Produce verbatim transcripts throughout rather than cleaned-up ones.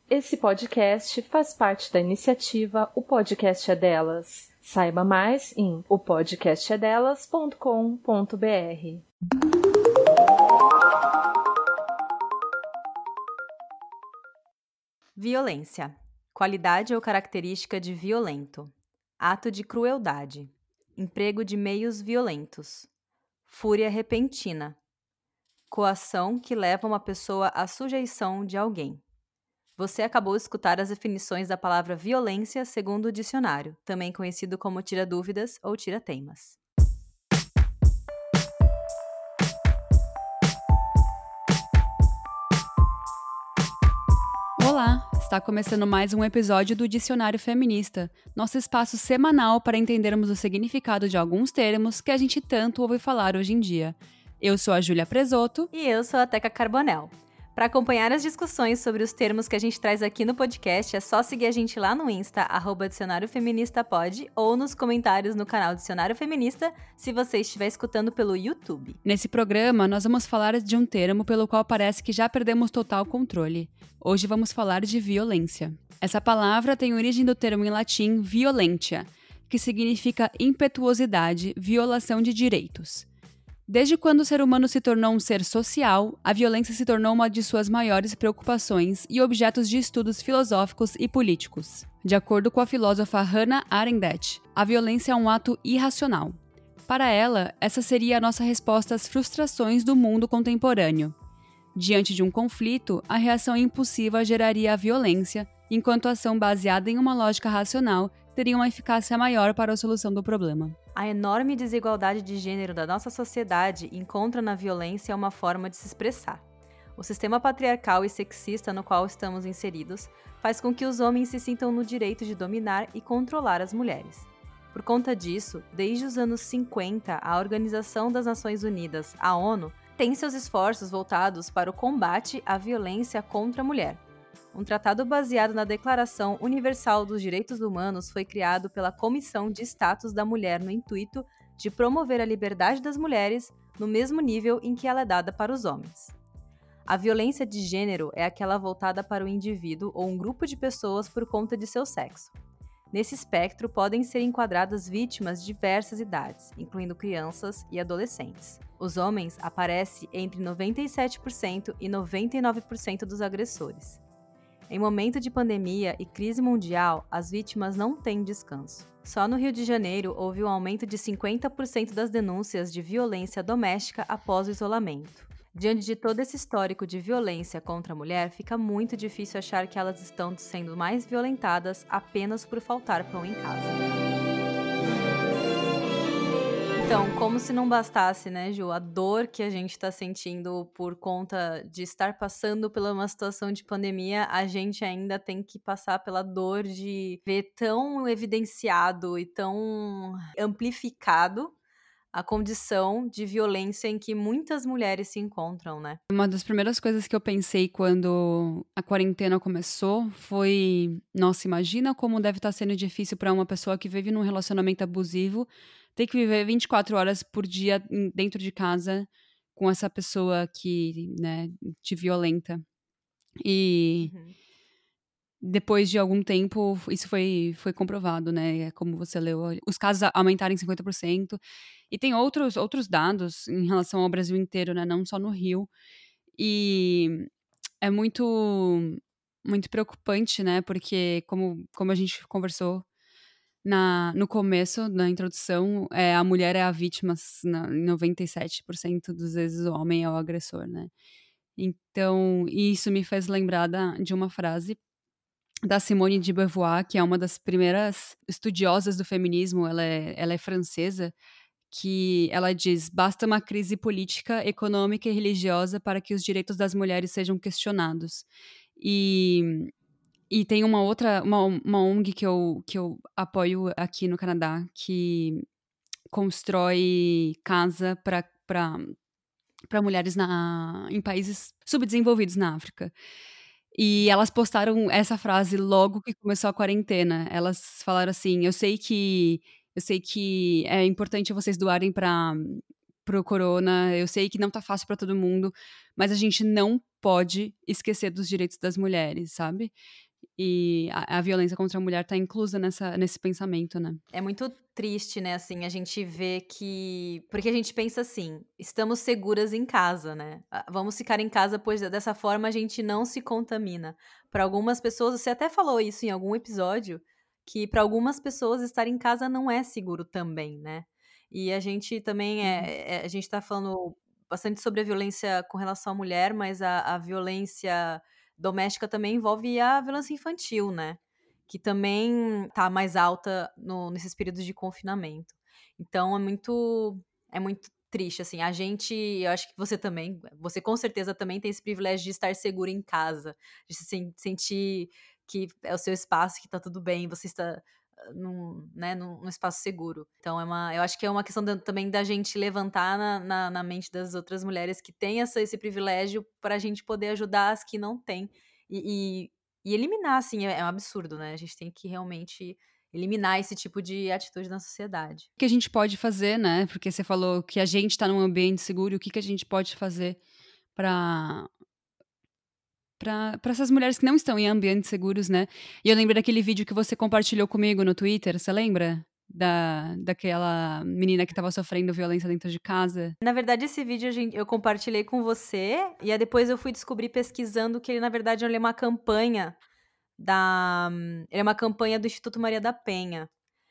Esse podcast faz parte da iniciativa O Podcast é Delas. Saiba mais em o podcast é delas ponto com ponto b r. Violência. Qualidade ou característica de violento. Ato de crueldade. Emprego de meios violentos. Fúria repentina. Coação que leva uma pessoa à sujeição de alguém. Você acabou de escutar as definições da palavra violência segundo o dicionário, também conhecido como tira-dúvidas ou tira-teimas. Olá! Está começando mais um episódio do Dicionário Feminista, nosso espaço semanal para entendermos o significado de alguns termos que a gente tanto ouve falar hoje em dia. Eu sou a Júlia Presotto. E eu sou a Teca Carbonell. Para acompanhar as discussões sobre os termos que a gente traz aqui no podcast, é só seguir a gente lá no Insta, arroba Dicionário Feminista Pod, ou nos comentários no canal Dicionário Feminista, se você estiver escutando pelo YouTube. Nesse programa, nós vamos falar de um termo pelo qual parece que já perdemos total controle. Hoje vamos falar de violência. Essa palavra tem origem do termo em latim violentia, que significa impetuosidade, violação de direitos. Desde quando o ser humano se tornou um ser social, a violência se tornou uma de suas maiores preocupações e objetos de estudos filosóficos e políticos. De acordo com a filósofa Hannah Arendt, a violência é um ato irracional. Para ela, essa seria a nossa resposta às frustrações do mundo contemporâneo. Diante de um conflito, a reação impulsiva geraria a violência, enquanto a ação baseada em uma lógica racional teria uma eficácia maior para a solução do problema. A enorme desigualdade de gênero da nossa sociedade encontra na violência uma forma de se expressar. O sistema patriarcal e sexista no qual estamos inseridos faz com que os homens se sintam no direito de dominar e controlar as mulheres. Por conta disso, desde os anos cinquenta, a Organização das Nações Unidas, a ONU, tem seus esforços voltados para o combate à violência contra a mulher. Um tratado baseado na Declaração Universal dos Direitos Humanos foi criado pela Comissão de Status da Mulher no intuito de promover a liberdade das mulheres no mesmo nível em que ela é dada para os homens. A violência de gênero é aquela voltada para o indivíduo ou um grupo de pessoas por conta de seu sexo. Nesse espectro, podem ser enquadradas vítimas de diversas idades, incluindo crianças e adolescentes. Os homens aparecem entre noventa e sete por cento e noventa e nove por cento dos agressores. Em momento de pandemia e crise mundial, as vítimas não têm descanso. Só no Rio de Janeiro houve um aumento de cinquenta por cento das denúncias de violência doméstica após o isolamento. Diante de todo esse histórico de violência contra a mulher, fica muito difícil achar que elas estão sendo mais violentadas apenas por faltar pão em casa. Então, como se não bastasse, né, Ju, a dor que a gente está sentindo por conta de estar passando por uma situação de pandemia, a gente ainda tem que passar pela dor de ver tão evidenciado e tão amplificado a condição de violência em que muitas mulheres se encontram, né? Uma das primeiras coisas que eu pensei quando a quarentena começou foi, nossa, imagina como deve estar sendo difícil para uma pessoa que vive num relacionamento abusivo ter que viver vinte e quatro horas por dia dentro de casa com essa pessoa que, né, te violenta. E uhum. Depois de algum tempo, isso foi, foi comprovado, né? Como você leu, os casos aumentaram em cinquenta por cento. E tem outros, outros dados em relação ao Brasil inteiro, né? Não só no Rio. E é muito, muito preocupante, né? Porque, como, como a gente conversou na, no começo, na introdução, é, a mulher é a vítima, na, em noventa e sete por cento das vezes o homem é o agressor, né? Então, isso me fez lembrar da, de uma frase da Simone de Beauvoir, que é uma das primeiras estudiosas do feminismo, ela é, ela é francesa, que ela diz: basta uma crise política, econômica e religiosa para que os direitos das mulheres sejam questionados. E, e tem uma outra, uma, uma O N G que eu, que eu apoio aqui no Canadá, que constrói casa para para mulheres na, em países subdesenvolvidos na África. E elas postaram essa frase logo que começou a quarentena. Elas falaram assim: eu sei que, eu sei que é importante vocês doarem para pro corona, eu sei que não tá fácil para todo mundo, mas a gente não pode esquecer dos direitos das mulheres, sabe? E a, a violência contra a mulher tá inclusa nessa, nesse pensamento, né? É muito triste, né, assim, a gente vê que... Porque a gente pensa assim, estamos seguras em casa, né? Ah, vamos ficar em casa, pois dessa forma a gente não se contamina. Para algumas pessoas, você até falou isso em algum episódio, que para algumas pessoas estar em casa não é seguro também, né? E a gente também é... é- a gente tá falando bastante sobre a violência com relação à mulher, mas a, a violência doméstica também envolve a violência infantil, né? Que também tá mais alta no- nesses períodos de confinamento. Então é muito, é muito triste, assim. A gente, eu acho que você também, você com certeza também tem esse privilégio de estar seguro em casa, de se sen- sentir que é o seu espaço, que tá tudo bem, você está ah, num, né, num, num espaço seguro. Então é uma, eu acho que é uma questão da- também da gente levantar na, na, na mente das outras mulheres que têm essa, esse privilégio para a gente poder ajudar as que não têm. E, e eliminar, assim, é, é um absurdo, né? A gente tem que realmente eliminar esse tipo de atitude na sociedade. O que a gente pode fazer, né? Porque você falou que a gente tá num ambiente seguro, e o que, que a gente pode fazer pra para essas mulheres que não estão em ambientes seguros, né? E eu lembro daquele vídeo que você compartilhou comigo no Twitter, você lembra? Da, daquela menina que estava sofrendo violência dentro de casa. Na verdade, esse vídeo a gente- eu compartilhei com você, e aí depois eu fui descobrir pesquisando que ele, na verdade, ele é uma campanha da. Ele é uma campanha do Instituto Maria da Penha.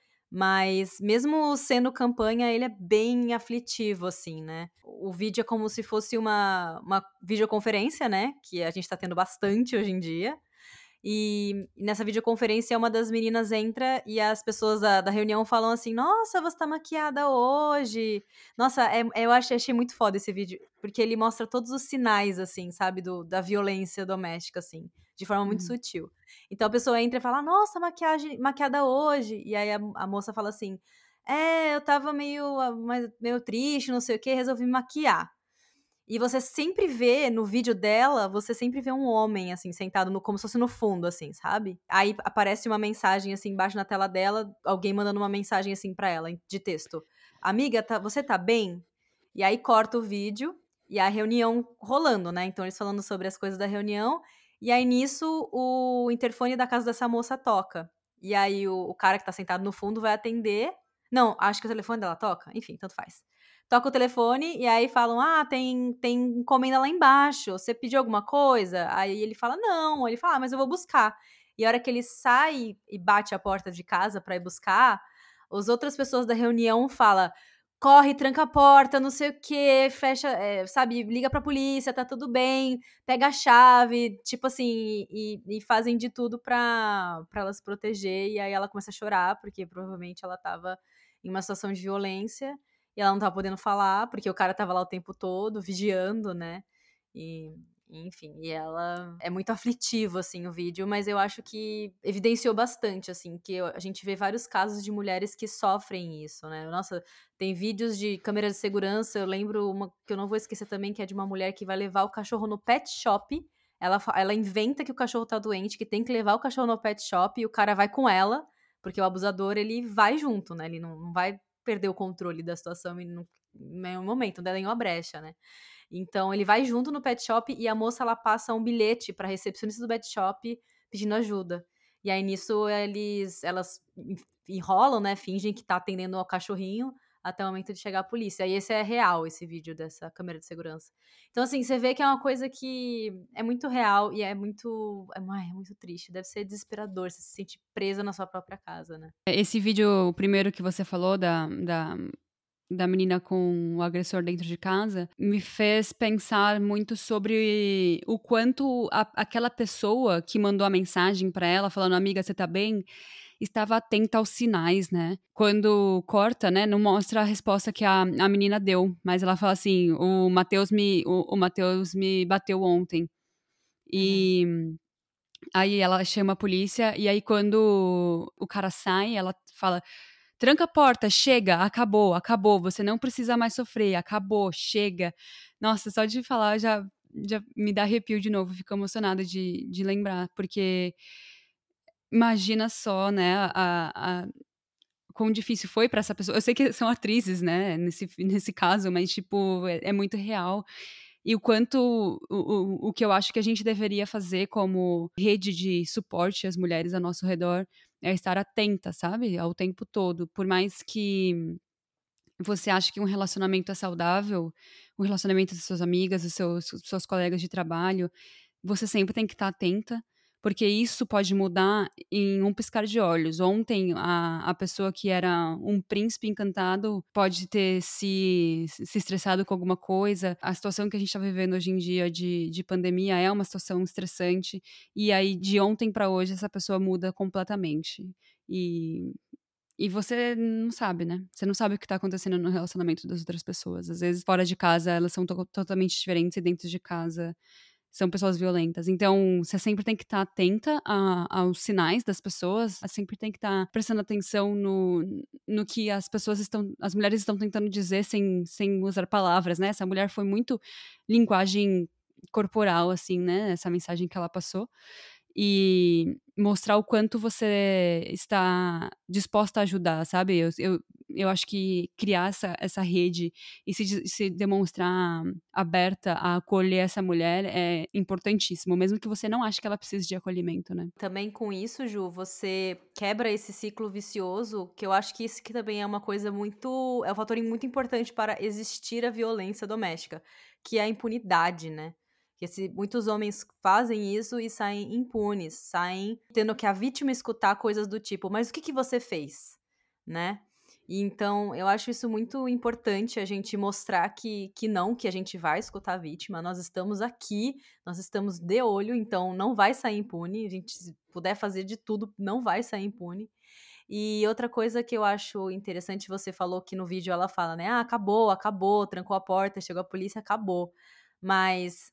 Mas, mesmo sendo campanha, ele é bem aflitivo, assim, né? O vídeo é como se fosse uma, uma videoconferência, né? Que a gente tá tendo bastante hoje em dia. E nessa videoconferência, uma das meninas entra e as pessoas da, da reunião falam assim: Nossa, você tá maquiada hoje. Nossa, é- eu achei, achei muito foda esse vídeo, porque ele mostra todos os sinais, assim, sabe, do, da violência doméstica, assim, de forma muito Uhum. sutil. Então a pessoa entra e fala: Nossa, maquiagem, maquiada hoje. E aí a, a moça fala assim: É, eu tava meio, ah, mais- meio triste, não sei o quê, resolvi me maquiar. E você sempre vê, no vídeo dela, você sempre vê um homem, assim, sentado no, como se fosse no fundo, assim, sabe? Aí aparece uma mensagem, assim, embaixo na tela dela, alguém mandando uma mensagem, assim, pra ela, de texto. Amiga, tá, você tá bem? E aí corta o vídeo e a reunião rolando, né? Então eles falando sobre as coisas da reunião. E aí nisso, o interfone da casa dessa moça toca. E aí o, o cara que tá sentado no fundo vai atender. Não, acho que o telefone dela toca. Enfim, tanto faz. Toca o telefone e aí falam: Ah, tem, tem encomenda lá embaixo. Você pediu alguma coisa? Aí ele fala: Não. Ele fala: Ah, mas eu vou buscar. E a hora que ele sai e bate a porta de casa pra ir buscar, as outras pessoas da reunião falam: Corre, tranca a porta, não sei o quê, fecha, é, sabe, liga pra polícia, tá tudo bem, pega a chave, tipo assim, e, e fazem de tudo pra, pra ela se proteger. E aí ela começa a chorar, porque provavelmente ela tava em uma situação de violência. E ela não tava podendo falar, porque o cara tava lá o tempo todo, vigiando, né? E, enfim, e ela... É muito aflitivo, assim, o vídeo, mas eu acho que evidenciou bastante, assim, que a gente vê vários casos de mulheres que sofrem isso, né? Nossa, tem vídeos de câmeras de segurança, eu lembro uma que eu não vou esquecer também, que é de uma mulher que vai levar o cachorro no pet shop. Ela, ela inventa que o cachorro tá doente, que tem que levar o cachorro no pet shop, e o cara vai com ela, porque o abusador, ele vai junto, né? Ele não, não vai perder o controle da situação em nenhum momento, dela em uma brecha, né? Então ele vai junto no pet shop e a moça ela passa um bilhete pra recepcionista do pet shop pedindo ajuda. E aí nisso eles elas enrolam, né, fingem que tá atendendo ao cachorrinho até o momento de chegar a polícia. E esse é real, esse vídeo dessa câmera de segurança. Então assim, você vê que é uma coisa que é muito real e é muito é, ai, é muito triste, deve ser desesperador você se sentir presa na sua própria casa, né? Esse vídeo, o primeiro que você falou, da, da, da menina com o agressor dentro de casa, me fez pensar muito sobre o quanto a, aquela pessoa que mandou a mensagem pra ela, falando, amiga, você tá bem? Estava atenta aos sinais, né? Quando corta, né, não mostra a resposta que a, a menina deu, mas ela fala assim, o Matheus me, o, o Matheus me bateu ontem. E... Uhum. Aí ela chama a polícia, e aí quando o cara sai, ela fala, tranca a porta, chega, acabou, acabou, você não precisa mais sofrer, acabou, chega. Nossa, só de falar já, já me dá arrepio de novo, fico emocionada de, de lembrar, porque imagina só, né, a, a, quão difícil foi pra essa pessoa. Eu sei que são atrizes, né, nesse, nesse caso, mas, tipo, é, é muito real. E o quanto, o, o, o que eu acho que a gente deveria fazer como rede de suporte às mulheres ao nosso redor é estar atenta, sabe? Ao tempo todo. Por mais que você ache que um relacionamento é saudável, o relacionamento das suas amigas, dos seus, dos seus colegas de trabalho, você sempre tem que estar atenta, porque isso pode mudar em um piscar de olhos. Ontem, a, a pessoa que era um príncipe encantado pode ter se, se estressado com alguma coisa. A situação que a gente está vivendo hoje em dia de, de pandemia é uma situação estressante, e aí de ontem para hoje essa pessoa muda completamente. E e você não sabe, né? Você não sabe o que tá acontecendo no relacionamento das outras pessoas. Às vezes, fora de casa, elas são to- totalmente diferentes, e dentro de casa são pessoas violentas. Então, você sempre tem que estar atenta a- aos sinais das pessoas, você sempre tem que estar prestando atenção no, no que as pessoas estão, as mulheres estão tentando dizer sem, sem usar palavras, né? Essa mulher foi muito linguagem corporal, assim, né? Essa mensagem que ela passou. E mostrar o quanto você está disposta a ajudar, sabe? Eu, eu, eu acho que criar essa, essa rede e se, de- se demonstrar aberta a acolher essa mulher é importantíssimo, mesmo que você não ache que ela precise de acolhimento, né? Também com isso, Ju, você quebra esse ciclo vicioso, que eu acho que isso que também é uma coisa muito, é um fator muito importante para existir a violência doméstica, que é a impunidade, né? Que esse, muitos homens fazem isso e saem impunes, saem tendo que a vítima escutar coisas do tipo, mas o que que você fez, né? E então, eu acho isso muito importante, a gente mostrar que, que não, que a gente vai escutar a vítima, nós estamos aqui, nós estamos de olho, então não vai sair impune. A gente, se puder fazer de tudo, não vai sair impune. E outra coisa que eu acho interessante, você falou que no vídeo ela fala, né? Ah, acabou, acabou, trancou a porta, chegou a polícia, acabou. Mas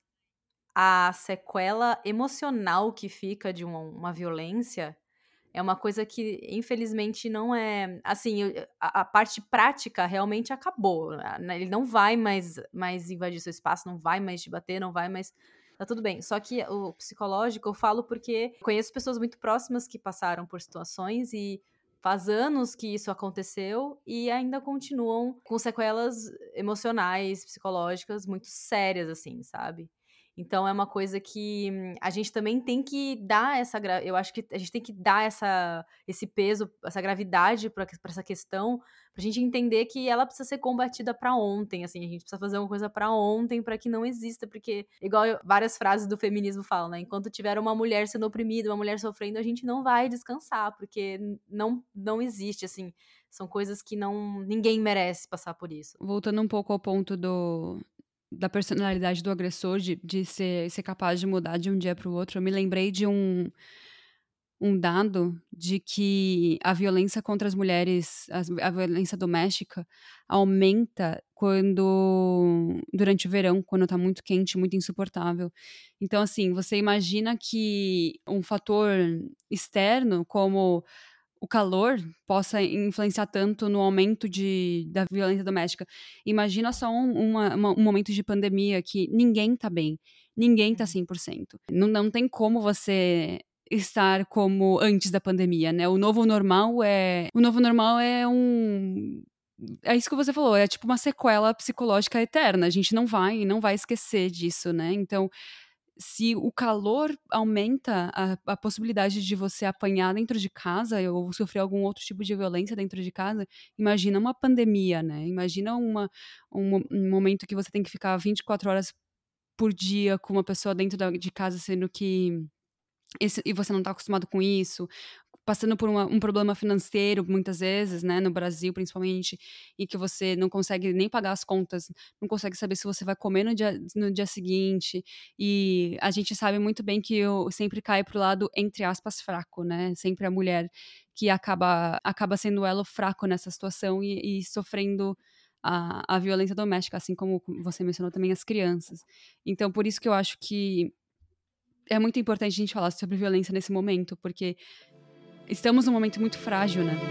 a sequela emocional que fica de uma, uma violência é uma coisa que, infelizmente, não é. Assim, eu- a, a parte prática realmente acabou, né? Ele não vai mais, mais invadir seu espaço, não vai mais te bater, não vai mais. Tá tudo bem. Só que o psicológico eu falo porque conheço pessoas muito próximas que passaram por situações e faz anos que isso aconteceu e ainda continuam com sequelas emocionais, psicológicas muito sérias, assim, sabe? Então é uma coisa que hum, a gente também tem que dar essa. gra- Eu acho que a gente tem que dar essa, esse peso, essa gravidade para essa questão, pra gente entender que ela precisa ser combatida pra ontem, assim, a gente precisa fazer uma coisa pra ontem pra que não exista, porque, igual eu- várias frases do feminismo falam, né? Enquanto tiver uma mulher sendo oprimida, uma mulher sofrendo, a gente não vai descansar, porque n- não, não existe, assim. São coisas que não. Ninguém merece passar por isso. Voltando um pouco ao ponto do, da personalidade do agressor, de, de ser, ser capaz de mudar de um dia para o outro, eu me lembrei de um, um dado de que a violência contra as mulheres, as- a violência doméstica, aumenta quando durante o verão, quando tá muito quente, muito insuportável. Então, assim, você imagina que um fator externo, como o calor, possa influenciar tanto no aumento de, da violência doméstica. Imagina só um, uma- uma- um momento de pandemia que ninguém tá bem, ninguém tá cem por cento. Não, não tem como você estar como antes da pandemia, né? O novo normal é, o novo normal é um é isso que você falou, é tipo uma sequela psicológica eterna. A gente não vai, não vai esquecer disso, né? Então, se o calor aumenta a, a possibilidade de você apanhar dentro de casa ou sofrer algum outro tipo de violência dentro de casa, imagina uma pandemia, né? Imagina uma, um, um momento que você tem que ficar vinte e quatro horas por dia com uma pessoa dentro da, de casa, sendo que esse- e você não está acostumado com isso, passando por uma- um problema financeiro, muitas vezes, né, no Brasil principalmente, e que você não consegue nem pagar as contas, não consegue saber se você vai comer no dia, no dia seguinte, e a gente sabe muito bem que eu sempre cai pro lado, entre aspas, fraco, né, sempre a mulher que acaba, acaba sendo o elo fraco nessa situação e, e sofrendo a, a violência doméstica, assim como você mencionou também as crianças. Então, por isso que eu acho que é muito importante a gente falar sobre violência nesse momento, porque estamos num momento muito frágil, né?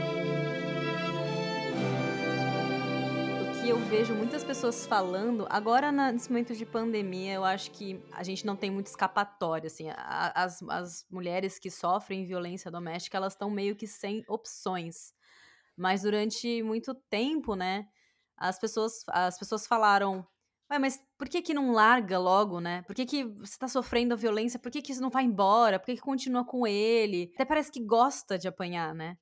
O que eu vejo muitas pessoas falando, agora na- nesse momento de pandemia, eu acho que a gente não tem muita escapatória, assim, a- as, as mulheres que sofrem violência doméstica, elas estão meio que sem opções, mas durante muito tempo, né, as pessoas, as pessoas falaram, Ué, mas por que que não larga logo, né? Por que que você tá sofrendo a violência? Por que que isso não vai embora? Por que que continua com ele? Até parece que gosta de apanhar, né?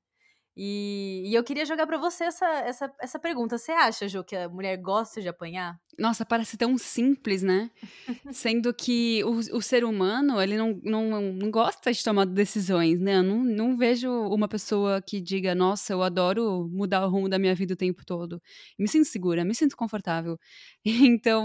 E, e eu queria jogar pra você essa, essa, essa pergunta. Você acha, Ju, que a mulher gosta de apanhar? Nossa, parece tão simples, né? Sendo que o, o ser humano, ele não, não, não gosta de tomar decisões, né? Eu não, não vejo uma pessoa que diga, nossa, eu adoro mudar o rumo da minha vida o tempo todo. Me sinto segura, me sinto confortável. Então,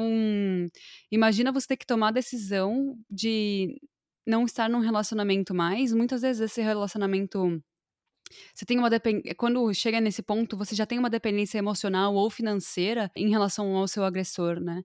imagina você ter que tomar a decisão de não estar num relacionamento mais. Muitas vezes esse relacionamento... Você tem uma dependência. Quando chega nesse ponto, você já tem uma dependência emocional ou financeira em relação ao seu agressor, né?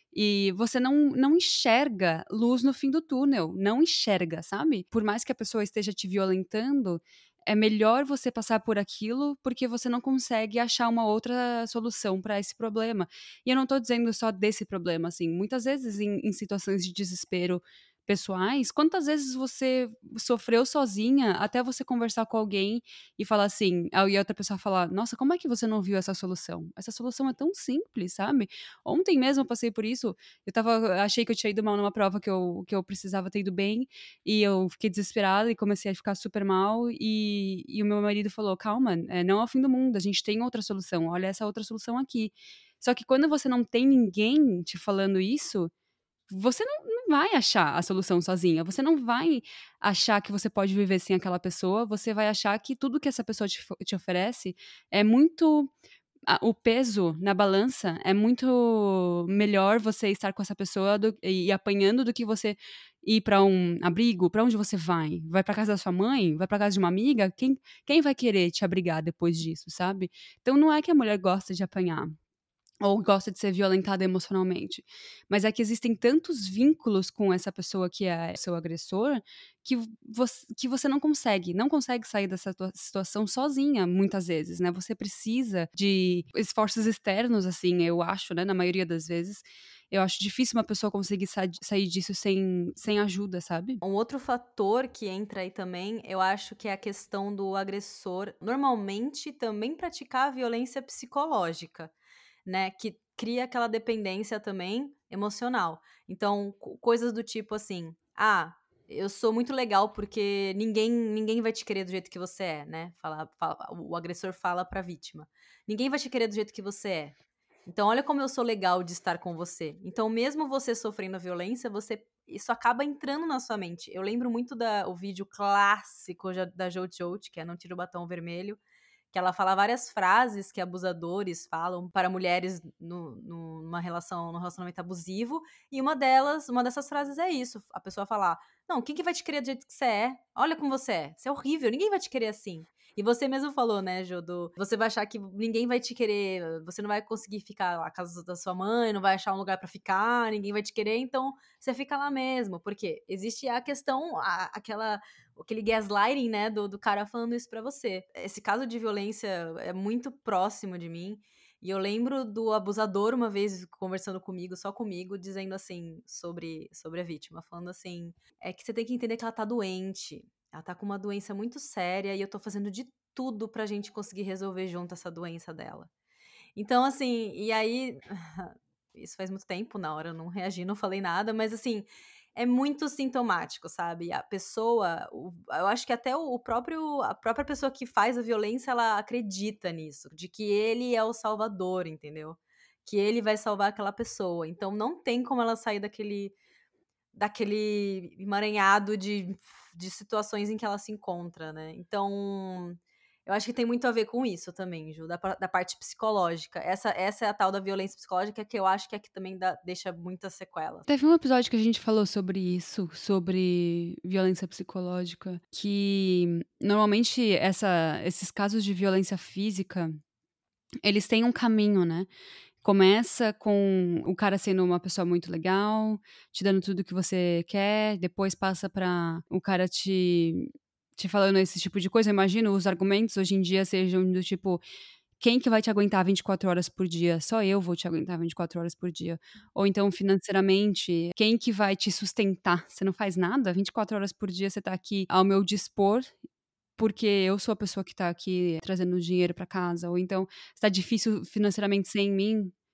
E você não, não enxerga luz no fim do túnel. Não enxerga, sabe? Por mais que a pessoa esteja te violentando, é melhor você passar por aquilo porque você não consegue achar uma outra solução para esse problema. E eu não tô dizendo só desse problema, assim. Muitas vezes, em, em situações de desespero pessoais, quantas vezes você sofreu sozinha até você conversar com alguém e falar assim, e a outra pessoa falar, nossa, como é que você não viu essa solução? Essa solução é tão simples, sabe? Ontem mesmo eu passei por isso, eu tava, achei que eu tinha ido mal numa prova que eu, que eu precisava ter ido bem, e eu fiquei desesperada e comecei a ficar super mal, e, e o meu marido falou, calma, é, não é o fim do mundo, a gente tem outra solução, olha essa outra solução aqui. Só que quando você não tem ninguém te falando isso, você não, não vai achar a solução sozinha. Você não vai achar que você pode viver sem aquela pessoa. Você vai achar que tudo que essa pessoa te, te oferece é muito... a- o peso na balança é muito melhor você estar com essa pessoa do- e, e apanhando do que você ir para um abrigo. Para onde você vai? Vai para casa da sua mãe? Vai para casa de uma amiga? Quem, quem vai querer te abrigar depois disso, sabe? Então não é que a mulher gosta de apanhar ou gosta de ser violentada emocionalmente. Mas é que existem tantos vínculos com essa pessoa que é seu agressor que você, que você não consegue, não consegue sair dessa tua- situação sozinha, muitas vezes, né? Você precisa de esforços externos, assim, eu acho, né? Na maioria das vezes. Eu acho difícil uma pessoa conseguir sa- sair disso sem, sem ajuda, sabe? Um outro fator que entra aí também, eu acho que é a questão do agressor normalmente também praticar a violência psicológica, né? Que cria aquela dependência também emocional. Então, co- coisas do tipo assim: ah, eu sou muito legal porque ninguém ninguém vai te querer do jeito que você é, né? Fala, fala- o agressor fala pra vítima: ninguém vai te querer do jeito que você é. Então, olha como eu sou legal de estar com você. Então, mesmo você sofrendo a violência, você isso acaba entrando na sua mente. Eu lembro muito da o vídeo clássico já- da Jojo, que é Não Tira o Batom Vermelho, que ela fala várias frases que abusadores falam para mulheres no, no- numa relação, num relacionamento abusivo, e uma delas, uma dessas frases é isso, a pessoa falar, não, quem que vai te querer do jeito que você é? Olha como você é, você é horrível, ninguém vai te querer assim. E você mesmo falou, né, Jô, do- você vai achar que ninguém vai te querer, você não vai conseguir ficar na casa da sua mãe, não vai achar um lugar pra ficar, ninguém vai te querer, então você fica lá mesmo. Porque existe a questão, a- aquela aquele gaslighting, né, do, do cara falando isso pra você. Esse caso de violência é muito próximo de mim. E eu lembro do abusador uma vez conversando comigo, só comigo, dizendo assim, sobre, sobre a vítima, falando assim, é que você tem que entender que ela tá doente. Ela tá com uma doença muito séria e eu tô fazendo de tudo pra gente conseguir resolver junto essa doença dela. Então, assim, e aí. Isso faz muito tempo, na hora eu não reagi, não falei nada, mas assim, é muito sintomático, sabe? A pessoa, o- eu acho que até o próprio, a própria pessoa que faz a violência, ela acredita nisso, de que ele é o salvador, entendeu? Que ele vai salvar aquela pessoa. Então não tem como ela sair daquele, daquele emaranhado de, de situações em que ela se encontra, né? Então, eu acho que tem muito a ver com isso também, Ju, da, pa- da parte psicológica. Essa, essa é a tal da violência psicológica que eu acho que é que também dá- deixa muitas sequelas. Teve um episódio que a gente falou sobre isso, sobre violência psicológica, que normalmente essa, esses casos de violência física, eles têm um caminho, né? Começa com o cara sendo uma pessoa muito legal, te dando tudo que você quer, depois passa pra o cara te, te falando esse tipo de coisa. Eu imagino os argumentos hoje em dia sejam do tipo, quem que vai te aguentar vinte e quatro horas por dia? Só eu vou te aguentar vinte e quatro horas por dia. Ou então, financeiramente, quem que vai te sustentar? Você não faz nada? vinte e quatro horas por dia você tá aqui ao meu dispor, porque eu sou a pessoa que tá aqui trazendo dinheiro pra casa. Ou então, está difícil financeiramente sem mim.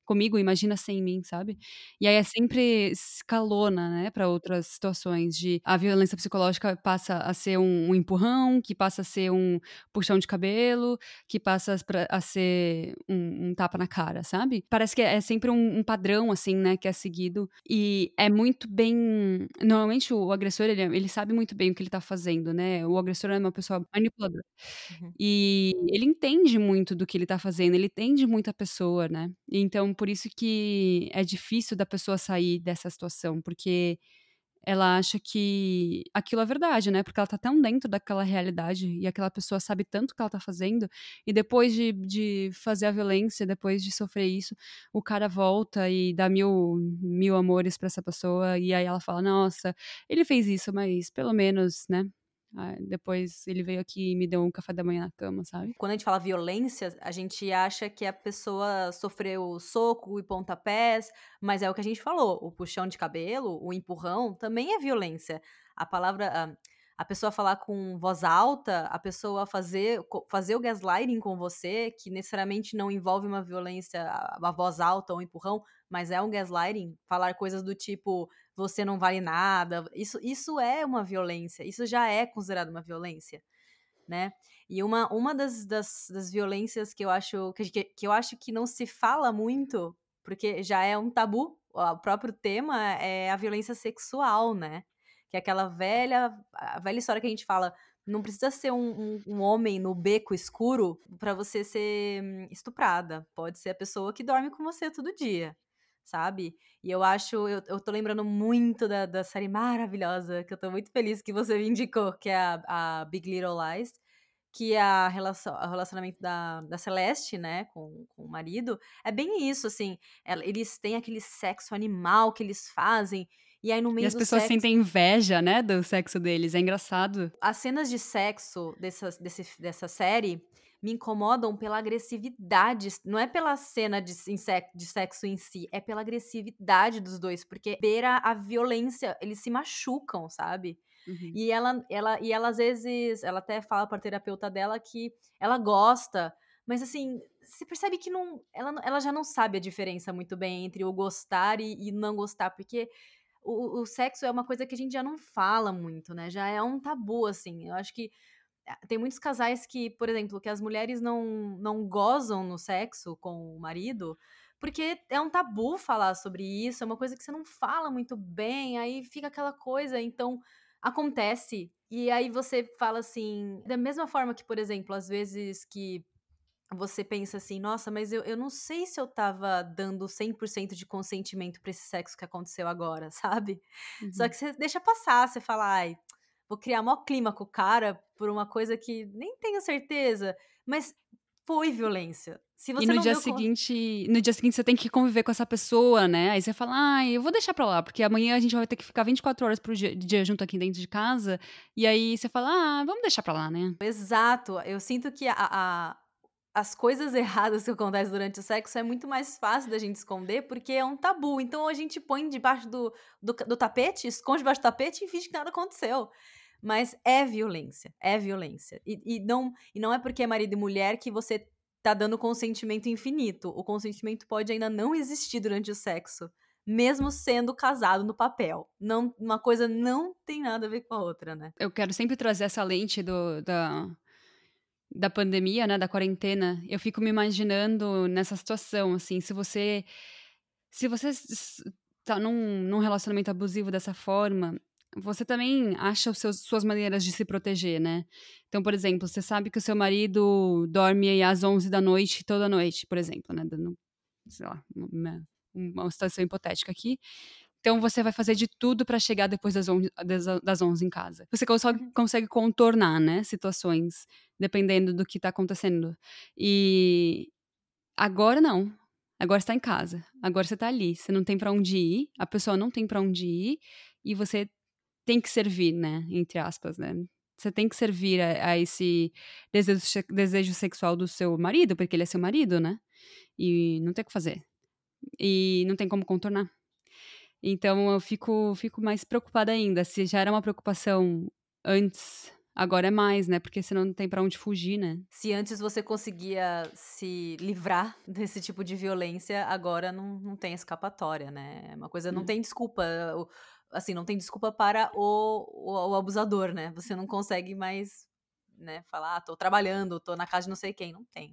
comigo, imagina sem mim, sabe? E aí é sempre escalona, né, para outras situações de a violência psicológica passa a ser um, um empurrão, que passa a ser um puxão de cabelo, que passa pra, a ser um, um tapa na cara, sabe? Parece que é, é sempre um, um padrão, assim, né, que é seguido. E é muito bem... Normalmente o agressor, ele, ele sabe muito bem o que ele tá fazendo, né? O agressor é uma pessoa manipuladora. Uhum. E ele entende muito do que ele tá fazendo, ele entende muito a pessoa, né? Então, por isso que é difícil da pessoa sair dessa situação, porque ela acha que aquilo é verdade, né? Porque ela tá tão dentro daquela realidade e aquela pessoa sabe tanto o que ela tá fazendo, e depois de, de fazer a violência, depois de sofrer isso, o cara volta e dá mil, mil amores pra essa pessoa, e aí ela fala, nossa, ele fez isso, mas pelo menos, né? Ah, depois ele veio aqui e me deu um café da manhã na cama, sabe? Quando a gente fala violência, a gente acha que a pessoa sofreu soco e pontapés, mas é o que a gente falou, o puxão de cabelo, o empurrão, também é violência. A palavra, a, a pessoa falar com voz alta, a pessoa fazer, fazer o gaslighting com você, que necessariamente não envolve uma violência, uma voz alta ou um empurrão, mas é um gaslighting, falar coisas do tipo, você não vale nada, isso, isso é uma violência, isso já é considerado uma violência, né? E uma, uma das, das, das violências que eu acho que, que eu acho que não se fala muito, porque já é um tabu, o próprio tema é a violência sexual, né? Que é aquela velha, a velha história que a gente fala, não precisa ser um, um, um homem no beco escuro pra você ser hum, estuprada. Pode ser a pessoa que dorme com você todo dia, sabe? E eu acho, eu, eu tô lembrando muito da, da série maravilhosa, que eu tô muito feliz que você me indicou, que é a, a Big Little Lies, que é a relação, o relacionamento da, da Celeste, né, com, com o marido, é bem isso, assim, ela- eles têm aquele sexo animal que eles fazem, e aí no E meio as do pessoas sexo, sentem inveja, né, do sexo deles, é engraçado. as cenas de sexo dessas, desse, dessa série me incomodam pela agressividade, não é pela cena de, em sex- de sexo em si, é pela agressividade dos dois, porque beira a violência, eles se machucam, sabe? Uhum. E ela, ela, e ela às vezes, ela até fala pra terapeuta dela que ela gosta, mas assim, você percebe que não, ela, não- ela já não sabe a diferença muito bem entre o gostar e, e não gostar, porque o, o sexo é uma coisa que a gente já não fala muito, né? Já é um tabu, assim. Eu acho que ah, tem muitos casais que, por exemplo, que as mulheres não, não gozam no sexo com o marido, porque é um tabu falar sobre isso, é uma coisa que você não fala muito bem, aí fica aquela coisa, então acontece. E aí você fala assim, da mesma forma que, por exemplo, às vezes que você pensa assim, nossa, mas eu, eu não sei se eu tava dando cem por cento de consentimento pra esse sexo que aconteceu agora, sabe? Só Uhum. que você deixa passar, você fala, ai, vou criar maior clima com o cara por uma coisa que nem tenho certeza, mas foi violência. Se E você no não dia viu como... seguinte, no dia seguinte você tem que conviver com essa pessoa, né? Aí você fala, ah, eu vou deixar pra lá, porque amanhã a gente vai ter que ficar vinte e quatro horas por dia, dia junto aqui dentro de casa. E aí você fala, ah, vamos deixar pra lá, né? Exato, eu sinto que a, a- as coisas erradas que acontecem durante o sexo é muito mais fácil da gente esconder, porque é um tabu. Então a gente põe debaixo do, do, do tapete, esconde debaixo do tapete e finge que nada aconteceu. Mas é violência, é violência. E, e, não, e não é porque é marido e mulher que você tá dando consentimento infinito. O consentimento pode ainda não existir durante o sexo, mesmo sendo casado no papel. Não, uma coisa não tem nada a ver com a outra, né? Eu quero sempre trazer essa lente do, da, da pandemia, né, da quarentena. Eu fico me imaginando nessa situação, assim, se você se você s- tá num, num relacionamento abusivo dessa forma, você também acha os seus, suas maneiras de se proteger, né? Então, por exemplo, você sabe que o seu marido dorme aí às onze da noite, toda noite, por exemplo, né? Dando, sei lá, uma, uma situação hipotética aqui. Então você vai fazer de tudo para chegar depois das onze, das, das onze em casa. Você consegue, Uhum. consegue contornar, né, situações, dependendo do que tá acontecendo. E agora não. Agora você tá em casa. Agora você tá ali. Você não tem pra onde ir, a pessoa não tem pra onde ir, e você tem que servir, né, entre aspas, né. Você tem que servir a, a esse desejo, se- desejo sexual do seu marido, porque ele é seu marido, né? E não tem o que fazer. E não tem como contornar. Então eu fico, fico mais preocupada ainda. Se já era uma preocupação antes Agora é mais, né? Porque você não tem pra onde fugir, né? Se antes você conseguia se livrar desse tipo de violência, agora não, não tem escapatória, né? É uma coisa, não É. tem desculpa. o- Assim, não tem desculpa para o, o, o abusador, né? Você não consegue mais, né, falar, ah, tô trabalhando, tô na casa de não sei quem. Não tem.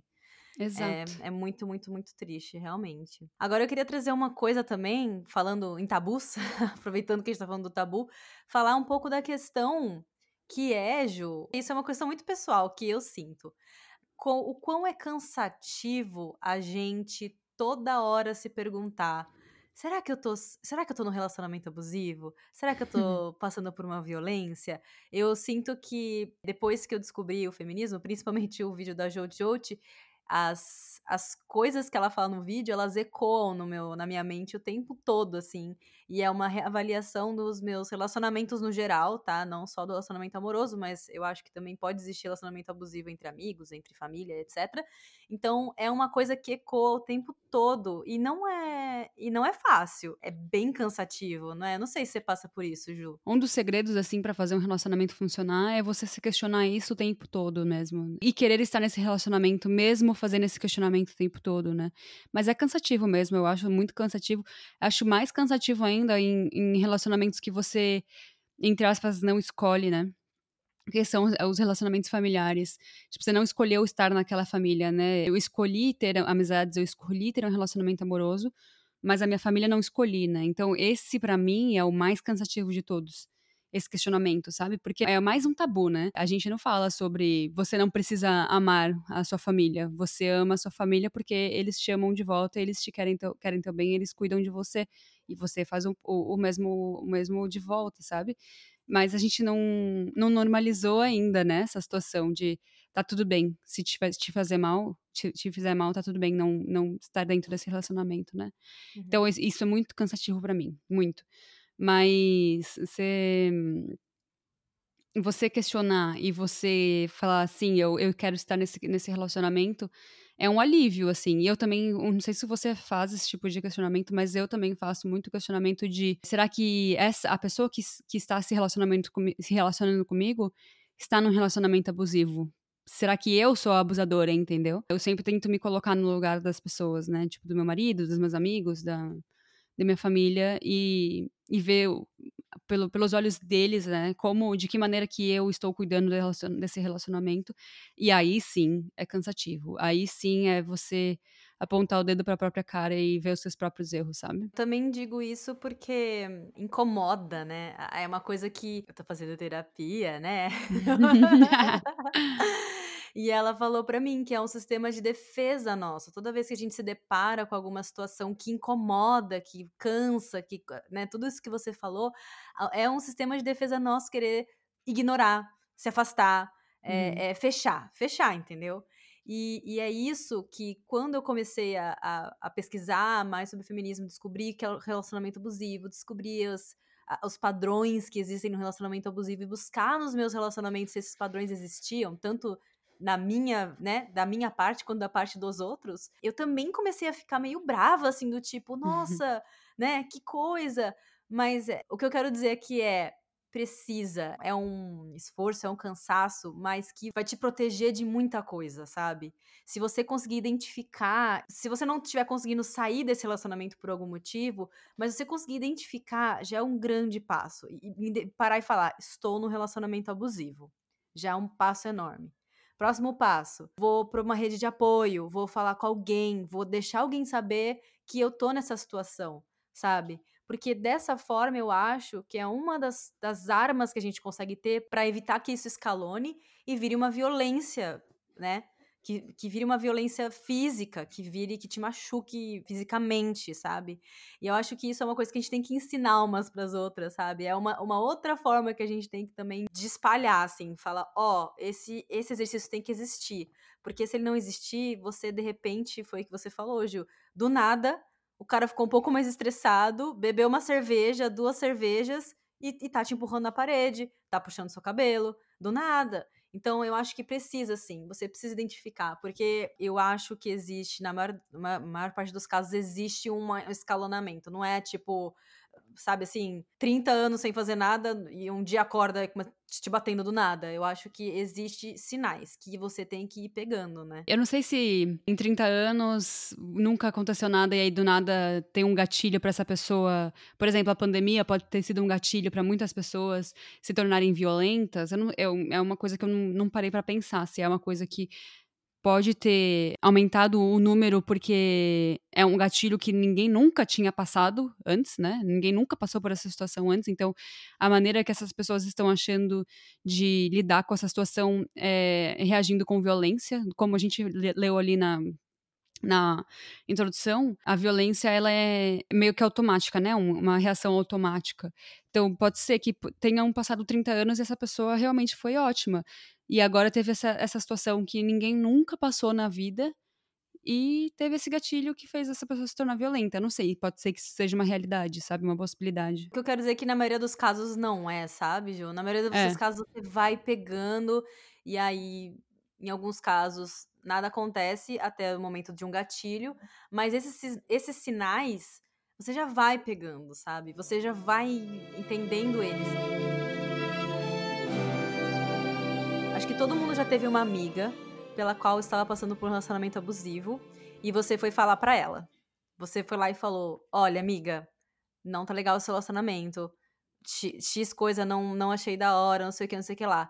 É, Exato. é muito, muito, muito triste, realmente. Agora eu queria trazer uma coisa também, falando em tabus, aproveitando que a gente tá falando do tabu, falar um pouco da questão que é, Ju, isso é uma questão muito pessoal que eu sinto. Co- O quão é cansativo a gente toda hora se perguntar: será que eu tô, será que eu tô num relacionamento abusivo? Será que eu tô passando por uma violência? Eu sinto que depois que eu descobri o feminismo, principalmente o vídeo da Jout Jout, as, as coisas que ela fala no vídeo, elas ecoam no meu, na minha mente o tempo todo, assim. E é uma reavaliação dos meus relacionamentos no geral, tá? Não só do relacionamento amoroso, mas eu acho que também pode existir relacionamento abusivo entre amigos, entre família, etcétera. Então, é uma coisa que ecoa o tempo todo. E não é, e não é fácil. É bem cansativo, não é? Não sei se você passa por isso, Ju. Um dos segredos, assim, pra fazer um relacionamento funcionar é você se questionar isso o tempo todo mesmo. E querer estar nesse relacionamento mesmo fazendo esse questionamento o tempo todo, né? Mas é cansativo mesmo, eu acho muito cansativo. Acho mais cansativo ainda em, em relacionamentos que você, entre aspas, não escolhe, né? Que são os os relacionamentos familiares. Tipo, você não escolheu estar naquela família, né? Eu escolhi ter amizades, eu escolhi ter um relacionamento amoroso, mas a minha família não escolhi, né? Então, esse pra mim é o mais cansativo de todos. Esse questionamento, sabe? Porque é mais um tabu, né? A gente não fala sobre você não precisa amar a sua família. Você ama a sua família porque eles te amam de volta, eles te querem teu, querem teu bem, eles cuidam de você. E você faz o, o, o mesmo, o mesmo de volta, sabe? Mas a gente não, não normalizou ainda, né, essa situação de tá tudo bem, se te, faz- te fazer mal, te, te fizer mal, tá tudo bem não, não estar dentro desse relacionamento, né? Uhum. Então, is- isso é muito cansativo pra mim, muito. Mas você, você questionar e você falar assim, eu, eu quero estar nesse, nesse relacionamento, é um alívio, assim. E eu também, eu não sei se você faz esse tipo de questionamento, mas eu também faço muito questionamento de, será que essa, a pessoa que, s- que está se, relacionamento comi- se relacionando comigo está num relacionamento abusivo? Será que eu sou a abusadora, entendeu? Eu sempre tento me colocar no lugar das pessoas, né? Tipo, do meu marido, dos meus amigos, da, da minha família e, e ver o- pelo, pelos olhos deles, né, como, de que maneira que eu estou cuidando do relacion- desse relacionamento. E aí sim é cansativo. Aí sim é você apontar o dedo para a própria cara e ver os seus próprios erros, sabe? Também digo isso porque incomoda, né? É uma coisa que eu tô fazendo terapia, né? E ela falou pra mim que é um sistema de defesa nosso. Toda vez que a gente se depara com alguma situação que incomoda, que cansa, que, né, tudo isso que você falou, a- é um sistema de defesa nosso querer ignorar, se afastar, Uhum. é, é fechar, fechar, entendeu? E, e é isso que, quando eu comecei a, a, a pesquisar mais sobre feminismo, descobri que é o relacionamento abusivo, descobri os, a- os padrões que existem no relacionamento abusivo e buscar nos meus relacionamentos se esses padrões existiam, tanto na minha, né, da minha parte quanto da parte dos outros, eu também comecei a ficar meio brava, assim, do tipo, nossa, né, que coisa. Mas é, o que eu quero dizer aqui é, precisa, é um esforço, é um cansaço, mas que vai te proteger de muita coisa, sabe? Se você conseguir identificar, se você não estiver conseguindo sair desse relacionamento por algum motivo, mas você conseguir identificar, já é um grande passo. E, e parar e falar, estou no relacionamento abusivo. Já é um passo enorme. Próximo passo, vou para uma rede de apoio, vou falar com alguém, vou deixar alguém saber que eu tô nessa situação, sabe? Porque dessa forma eu acho que é uma das, das armas que a gente consegue ter para evitar que isso escalone e vire uma violência, né? Que, que vire uma violência física, que vire, que te machuque fisicamente, sabe? E eu acho que isso é uma coisa que a gente tem que ensinar umas pras outras, sabe? É uma, uma outra forma que a gente tem que também de espalhar, assim, falar, ó, oh, esse, esse exercício tem que existir. Porque se ele não existir, você, de repente, foi o que você falou, Gil, do nada, o cara ficou um pouco mais estressado, bebeu uma cerveja, duas cervejas, e, e tá te empurrando na parede, tá puxando seu cabelo, do nada. Então, eu acho que precisa, sim, você precisa identificar, porque eu acho que existe, na maior, na maior parte dos casos, existe uma- um escalonamento, não é tipo, sabe assim, trinta anos sem fazer nada e um dia acorda te batendo do nada. Eu acho que existe sinais que você tem que ir pegando, né? Eu não sei se em trinta anos nunca aconteceu nada e aí do nada tem um gatilho pra essa pessoa. Por exemplo, a pandemia pode ter sido um gatilho pra muitas pessoas se tornarem violentas. Eu não, eu, é uma coisa que eu não, não parei pra pensar, se é uma coisa que pode ter aumentado o número porque é um gatilho que ninguém nunca tinha passado antes, né? Ninguém nunca passou por essa situação antes. Então, a maneira que essas pessoas estão achando de lidar com essa situação é reagindo com violência. Como a gente leu ali na... na introdução, a violência ela é meio que automática, né? Uma reação automática. Então, pode ser que tenham passado trinta anos e essa pessoa realmente foi ótima. E agora teve essa, essa situação que ninguém nunca passou na vida e teve esse gatilho que fez essa pessoa se tornar violenta. Não sei, pode ser que isso seja uma realidade, sabe? Uma possibilidade. O que eu quero dizer é que na maioria dos casos não é, sabe, Ju? Na maioria dos É. casos você vai pegando e aí, em alguns casos, nada acontece até o momento de um gatilho, mas esses, esses sinais você já vai pegando, sabe? Você já vai entendendo eles. Acho que todo mundo já teve uma amiga pela qual estava passando por um relacionamento abusivo e você foi falar pra ela. Você foi lá e falou: olha, amiga, não tá legal o seu relacionamento, X coisa não, não achei da hora, não sei o que, não sei o que lá.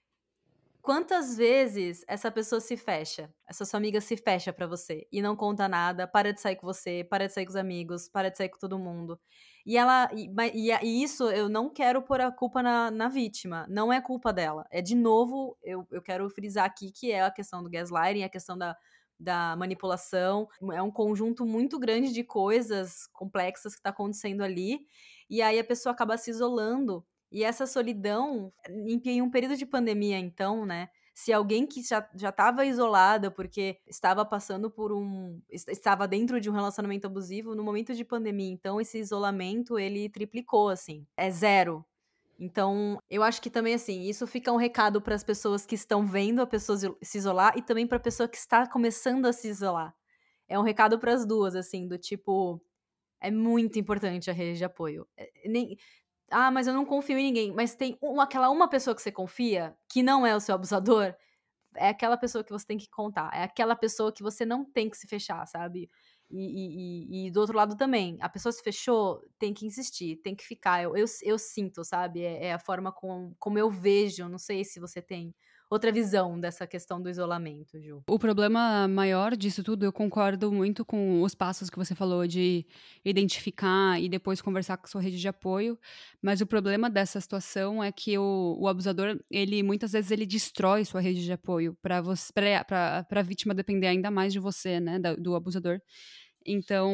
Quantas vezes essa pessoa se fecha, essa sua amiga se fecha pra você e não conta nada, para de sair com você, para de sair com os amigos, para de sair com todo mundo. E ela e, e, e isso eu não quero pôr a culpa na, na vítima, não é culpa dela. É de novo, eu, eu quero frisar aqui que é a questão do gaslighting, a questão da, da manipulação, é um conjunto muito grande de coisas complexas que tá acontecendo ali, e aí a pessoa acaba se isolando. E essa solidão, em um período de pandemia, então, né? Se alguém que já estava isolada porque estava passando por um... estava dentro de um relacionamento abusivo, no momento de pandemia, então, esse isolamento, ele triplicou, assim. É zero. Então, eu acho que também, assim, isso fica um recado para as pessoas que estão vendo a pessoa se isolar e também para a pessoa que está começando a se isolar. É um recado para as duas, assim, do tipo... É muito importante a rede de apoio. É, nem... Ah, mas eu não confio em ninguém. Mas tem uma, aquela uma pessoa que você confia, que não é o seu abusador, é aquela pessoa que você tem que contar. É aquela pessoa que você não tem que se fechar, sabe? E, e, e, e do outro lado também. A pessoa se fechou, tem que insistir, tem que ficar. Eu, eu, eu sinto, sabe? É, é a forma com, como eu vejo. Não sei se você tem outra visão dessa questão do isolamento, Ju. O problema maior disso tudo, eu concordo muito com os passos que você falou de identificar e depois conversar com a sua rede de apoio, mas o problema dessa situação é que o, o abusador, ele muitas vezes ele destrói sua rede de apoio para você, para a vítima depender ainda mais de você, né, da, do abusador. Então,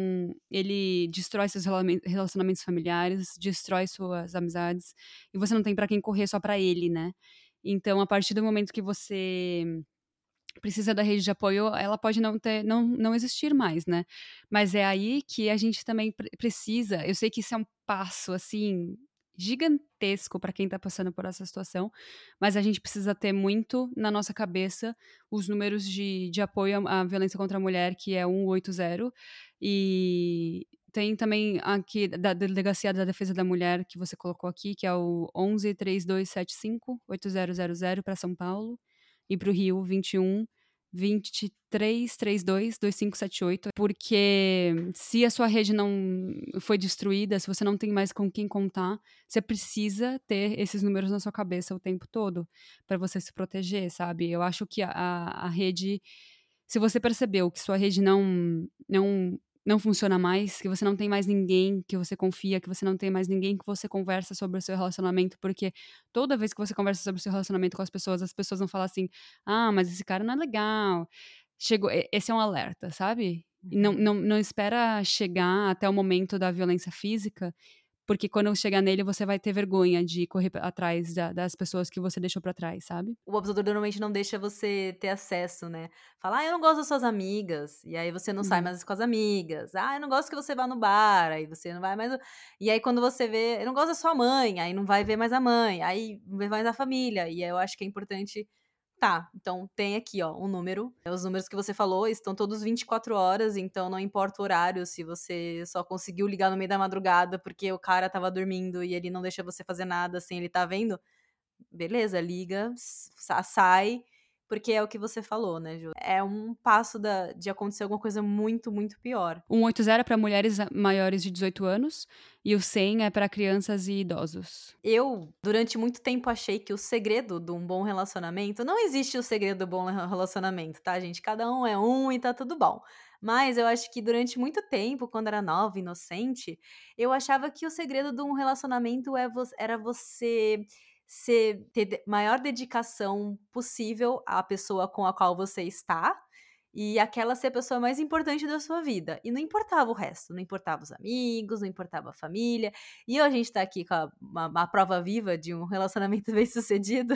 ele destrói seus relacionamentos familiares, destrói suas amizades, e você não tem para quem correr, só para ele, né? Então, a partir do momento que você precisa da rede de apoio, ela pode não ter, não, não existir mais, né? Mas é aí que a gente também pre- precisa, eu sei que isso é um passo, assim, gigantesco para quem tá passando por essa situação, mas a gente precisa ter muito na nossa cabeça os números de, de apoio à, à violência contra a mulher, que é um oito zero, e tem também aqui da Delegacia da Defesa da Mulher, que você colocou aqui, que é o onze, três dois sete cinco, oito zero zero zero para São Paulo, e para o Rio, vinte e um, vinte e três, trinta e dois, vinte e cinco setenta e oito, porque se a sua rede não foi destruída, se você não tem mais com quem contar, você precisa ter esses números na sua cabeça o tempo todo para você se proteger, sabe? Eu acho que a, a rede, se você percebeu que sua rede não, não não funciona mais, que você não tem mais ninguém que você confia, que você não tem mais ninguém que você conversa sobre o seu relacionamento, porque toda vez que você conversa sobre o seu relacionamento com as pessoas, as pessoas vão falar assim, ah, mas esse cara não é legal. Chegou, esse é um alerta, sabe? E não, não, não espera chegar até o momento da violência física, porque quando chegar nele, você vai ter vergonha de correr atrás da, das pessoas que você deixou pra trás, sabe? O abusador normalmente não deixa você ter acesso, né? Fala, ah, eu não gosto das suas amigas. E aí você não uhum. sai mais com as amigas. Ah, eu não gosto que você vá no bar. Aí você não vai mais... E aí quando você vê... Eu não gosto da sua mãe. Aí não vai ver mais a mãe. Aí não vê mais a família. E eu acho que é importante tá, então tem aqui, ó, um número. Os números que você falou estão todos vinte e quatro horas, então não importa o horário, se você só conseguiu ligar no meio da madrugada porque o cara tava dormindo e ele não deixa você fazer nada sem ele tá vendo, beleza, liga, sai, porque é o que você falou, né, Ju? É um passo da, de acontecer alguma coisa muito, muito pior. O cento e oitenta é para mulheres maiores de dezoito anos e o cem é para crianças e idosos. Eu, durante muito tempo, achei que o segredo de um bom relacionamento... Não existe o segredo do bom relacionamento, tá, gente? Cada um é um e tá tudo bom. Mas eu acho que durante muito tempo, quando era nova, inocente, eu achava que o segredo de um relacionamento é vo- era você... Ser, ter maior dedicação possível à pessoa com a qual você está e aquela ser a pessoa mais importante da sua vida. E não importava o resto, não importava os amigos, não importava a família. E hoje a gente tá aqui com a, uma, uma prova viva de um relacionamento bem sucedido.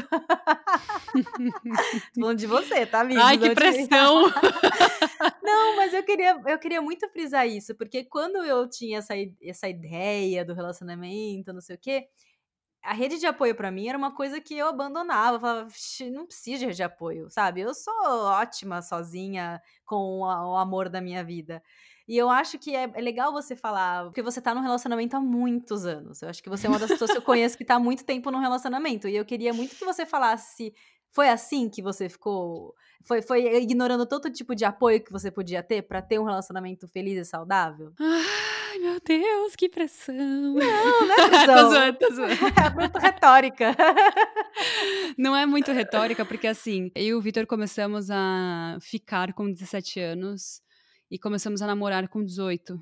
Tô falando de você, tá, amigo? Ai, que pressão! Não, mas eu queria, eu queria muito frisar isso, porque quando eu tinha essa, essa ideia do relacionamento, não sei o quê, a rede de apoio pra mim era uma coisa que eu abandonava. Eu falava, não preciso de rede de apoio, sabe? Eu sou ótima sozinha com o amor da minha vida. E eu acho que é, é legal você falar, porque você tá num relacionamento há muitos anos. Eu acho que você é uma das pessoas que eu conheço que tá há muito tempo num relacionamento. E eu queria muito que você falasse, foi assim que você ficou... Foi, foi ignorando todo tipo de apoio que você podia ter pra ter um relacionamento feliz e saudável? Ai, meu Deus, que pressão. Não, não é pressão. Tô zoando, tô zoando. É muito retórica. Não é muito retórica, porque assim, eu e o Vitor começamos a ficar com dezessete anos e começamos a namorar com dezoito.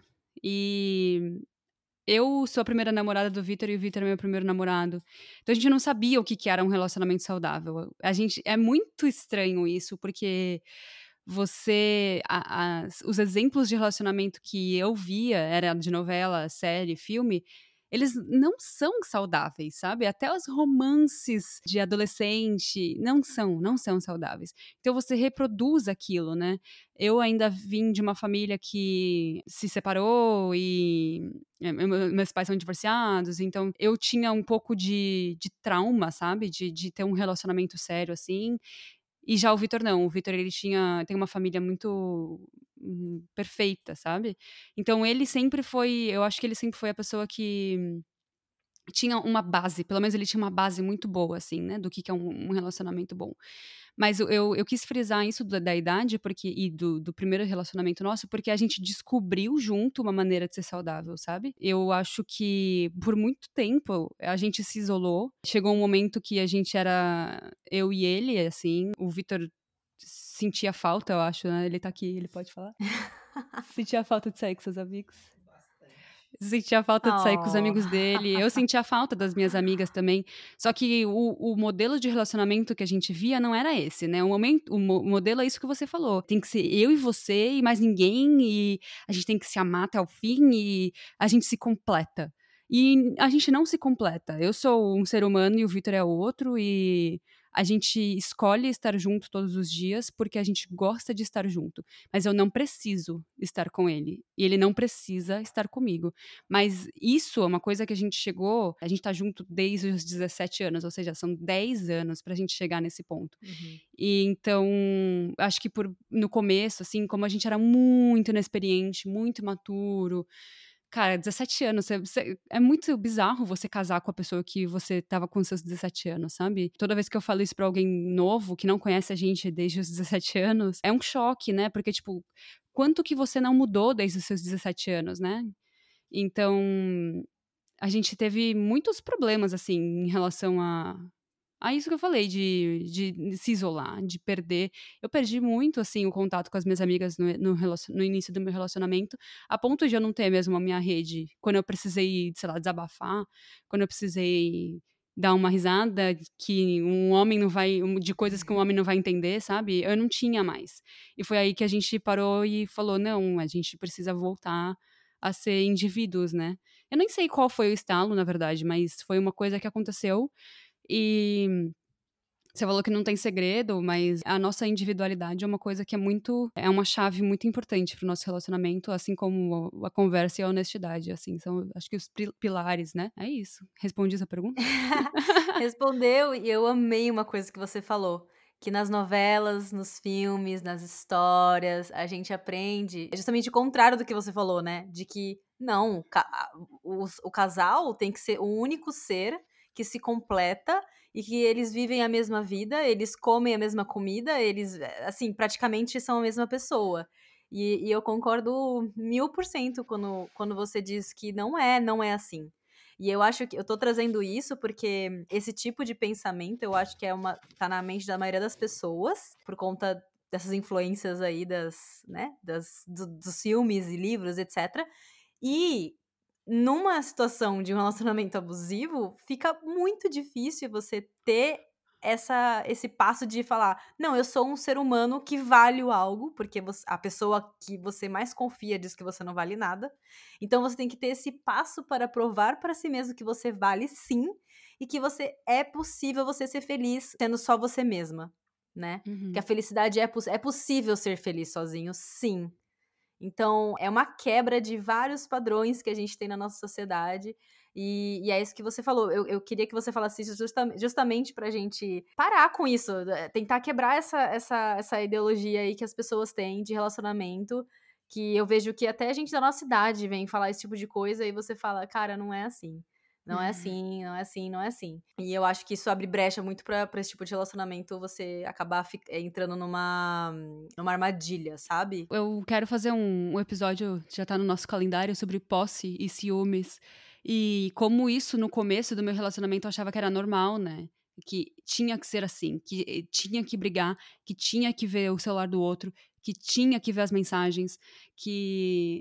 E eu sou a primeira namorada do Vitor e o Vitor é meu primeiro namorado. Então a gente não sabia o que, que era um relacionamento saudável. A gente, é muito estranho isso, porque você... A, a, os exemplos de relacionamento que eu via, era de novela, série, filme... Eles não são saudáveis, sabe? Até os romances de adolescente não são, não são saudáveis. Então você reproduz aquilo, né? Eu ainda vim de uma família que se separou e meus pais são divorciados, então eu tinha um pouco de, de trauma, sabe? De, de ter um relacionamento sério, assim. E já o Vitor não, o Vitor ele tinha, tem uma família muito hum, perfeita, sabe? Então ele sempre foi, eu acho que ele sempre foi a pessoa que tinha uma base, pelo menos ele tinha uma base muito boa, assim, né, do que, que é um, um relacionamento bom. Mas eu, eu, eu quis frisar isso da, da idade porque, e do, do primeiro relacionamento nosso, porque a gente descobriu junto uma maneira de ser saudável, sabe? Eu acho que por muito tempo a gente se isolou. Chegou um momento que a gente era eu e ele, assim. O Vitor sentia falta, eu acho, né? Ele tá aqui, ele pode falar? Sentia falta de sair com seus amigos. Sentia falta de sair oh. com os amigos dele. Eu sentia falta das minhas amigas também. Só que o, o modelo de relacionamento que a gente via não era esse, né? O, momento, o, mo- o modelo é isso que você falou. Tem que ser eu e você e mais ninguém. E a gente tem que se amar até o fim. E a gente se completa. E a gente não se completa. Eu sou um ser humano e o Vitor é outro. E a gente escolhe estar junto todos os dias porque a gente gosta de estar junto. Mas eu não preciso estar com ele. E ele não precisa estar comigo. Mas isso é uma coisa que a gente chegou... A gente tá junto desde os dezessete anos. Ou seja, são dez anos pra gente chegar nesse ponto. Uhum. E então, acho que por, no começo, assim, como a gente era muito inexperiente, muito imaturo... Cara, dezessete anos, você, você, é muito bizarro você casar com a pessoa que você tava com seus dezessete anos, sabe? Toda vez que eu falo isso pra alguém novo, que não conhece a gente desde os dezessete anos, é um choque, né? Porque, tipo, quanto que você não mudou desde os seus dezessete anos, né? Então, a gente teve muitos problemas, assim, em relação a... a isso que eu falei, de, de se isolar, de perder. Eu perdi muito, assim, o contato com as minhas amigas no, no, no início do meu relacionamento, a ponto de eu não ter mesmo a minha rede. Quando eu precisei, sei lá, desabafar, quando eu precisei dar uma risada que um homem não vai... de coisas que um homem não vai entender, sabe? Eu não tinha mais. E foi aí que a gente parou e falou, não, a gente precisa voltar a ser indivíduos, né? Eu nem sei qual foi o estalo, na verdade, mas foi uma coisa que aconteceu. E você falou que não tem segredo, mas a nossa individualidade é uma coisa que é muito... é uma chave muito importante pro nosso relacionamento, assim como a conversa e a honestidade, assim, são, acho que os pilares, né? É isso. Respondi essa pergunta? Respondeu, e eu amei uma coisa que você falou, que nas novelas, nos filmes, nas histórias, a gente aprende é justamente o contrário do que você falou, né? De que, não, o, o casal tem que ser o único ser que se completa e que eles vivem a mesma vida, eles comem a mesma comida, eles, assim, praticamente são a mesma pessoa. E, e eu concordo mil por cento quando, quando você diz que não é, não é assim. E eu acho que eu tô trazendo isso porque esse tipo de pensamento eu acho que é uma tá na mente da maioria das pessoas por conta dessas influências aí das, né, das, do, dos filmes e livros, etcétera. E numa situação de um relacionamento abusivo, fica muito difícil você ter essa, esse passo de falar, não, eu sou um ser humano que vale algo, porque você, a pessoa que você mais confia diz que você não vale nada. Então você tem que ter esse passo para provar para si mesmo que você vale sim, e que você é possível você ser feliz sendo só você mesma, né? Uhum. Que a felicidade é, é possível ser feliz sozinho, sim. Então, é uma quebra de vários padrões que a gente tem na nossa sociedade. E, e é isso que você falou. Eu, eu queria que você falasse isso justa, justamente pra gente parar com isso. Tentar quebrar essa, essa, essa ideologia aí que as pessoas têm de relacionamento. Que eu vejo que até a gente da nossa idade vem falar esse tipo de coisa e você fala, cara, não é assim. Não é assim, não é assim, não é assim. E eu acho que isso abre brecha muito pra, pra esse tipo de relacionamento você acabar fi- entrando numa, numa armadilha, sabe? Eu quero fazer um, um episódio, já tá no nosso calendário, sobre posse e ciúmes. E como isso, no começo do meu relacionamento, eu achava que era normal, né? Que tinha que ser assim, que eh, tinha que brigar, que tinha que ver o celular do outro, que tinha que ver as mensagens, que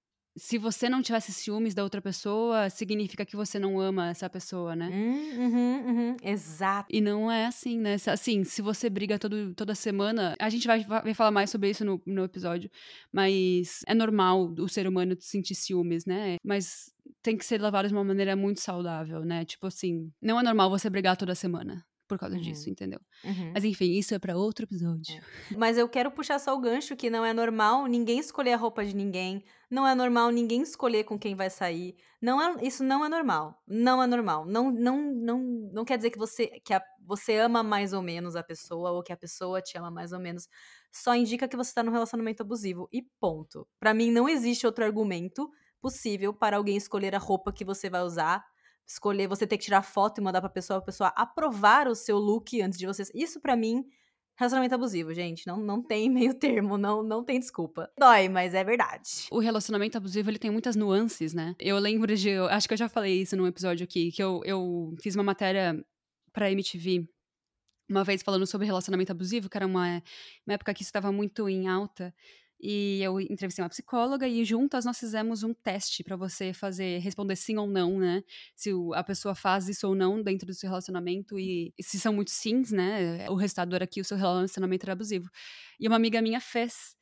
se você não tivesse ciúmes da outra pessoa, significa que você não ama essa pessoa, né? Hum, uhum, uhum, exato. E não é assim, né? Se- Assim, se você briga todo, toda semana, a gente vai, vai falar mais sobre isso no, no episódio, mas é normal o ser humano sentir ciúmes, né? Mas tem que ser levado de uma maneira muito saudável, né? Tipo assim, não é normal você brigar toda semana por causa disso, Uhum, entendeu? uhum. Mas enfim, isso é pra outro episódio. É. Mas eu quero puxar só o gancho que não é normal ninguém escolher a roupa de ninguém, não é normal ninguém escolher com quem vai sair. Não é, isso não é normal. Não é normal. Não, não, não, não quer dizer que você que a, você ama mais ou menos a pessoa ou que a pessoa te ama mais ou menos. Só indica que você tá num relacionamento abusivo e ponto. Pra mim não existe outro argumento possível para alguém escolher a roupa que você vai usar. Escolher, você ter que tirar foto e mandar pra pessoa, a pessoa aprovar o seu look antes de você. Isso pra mim relacionamento abusivo, gente. Não, não tem meio termo, não, não tem desculpa. Dói, mas é verdade. O relacionamento abusivo, ele tem muitas nuances, né? Eu lembro de... eu acho que eu já falei isso num episódio aqui, que eu, eu fiz uma matéria pra M T V uma vez falando sobre relacionamento abusivo, que era uma, uma época que isso estava muito em alta. E eu entrevistei uma psicóloga e juntas nós fizemos um teste para você fazer, responder sim ou não, né? Se o- a pessoa faz isso ou não dentro do seu relacionamento e, e se são muitos sims, né? O resultado era que o seu relacionamento era abusivo. E uma amiga minha fez.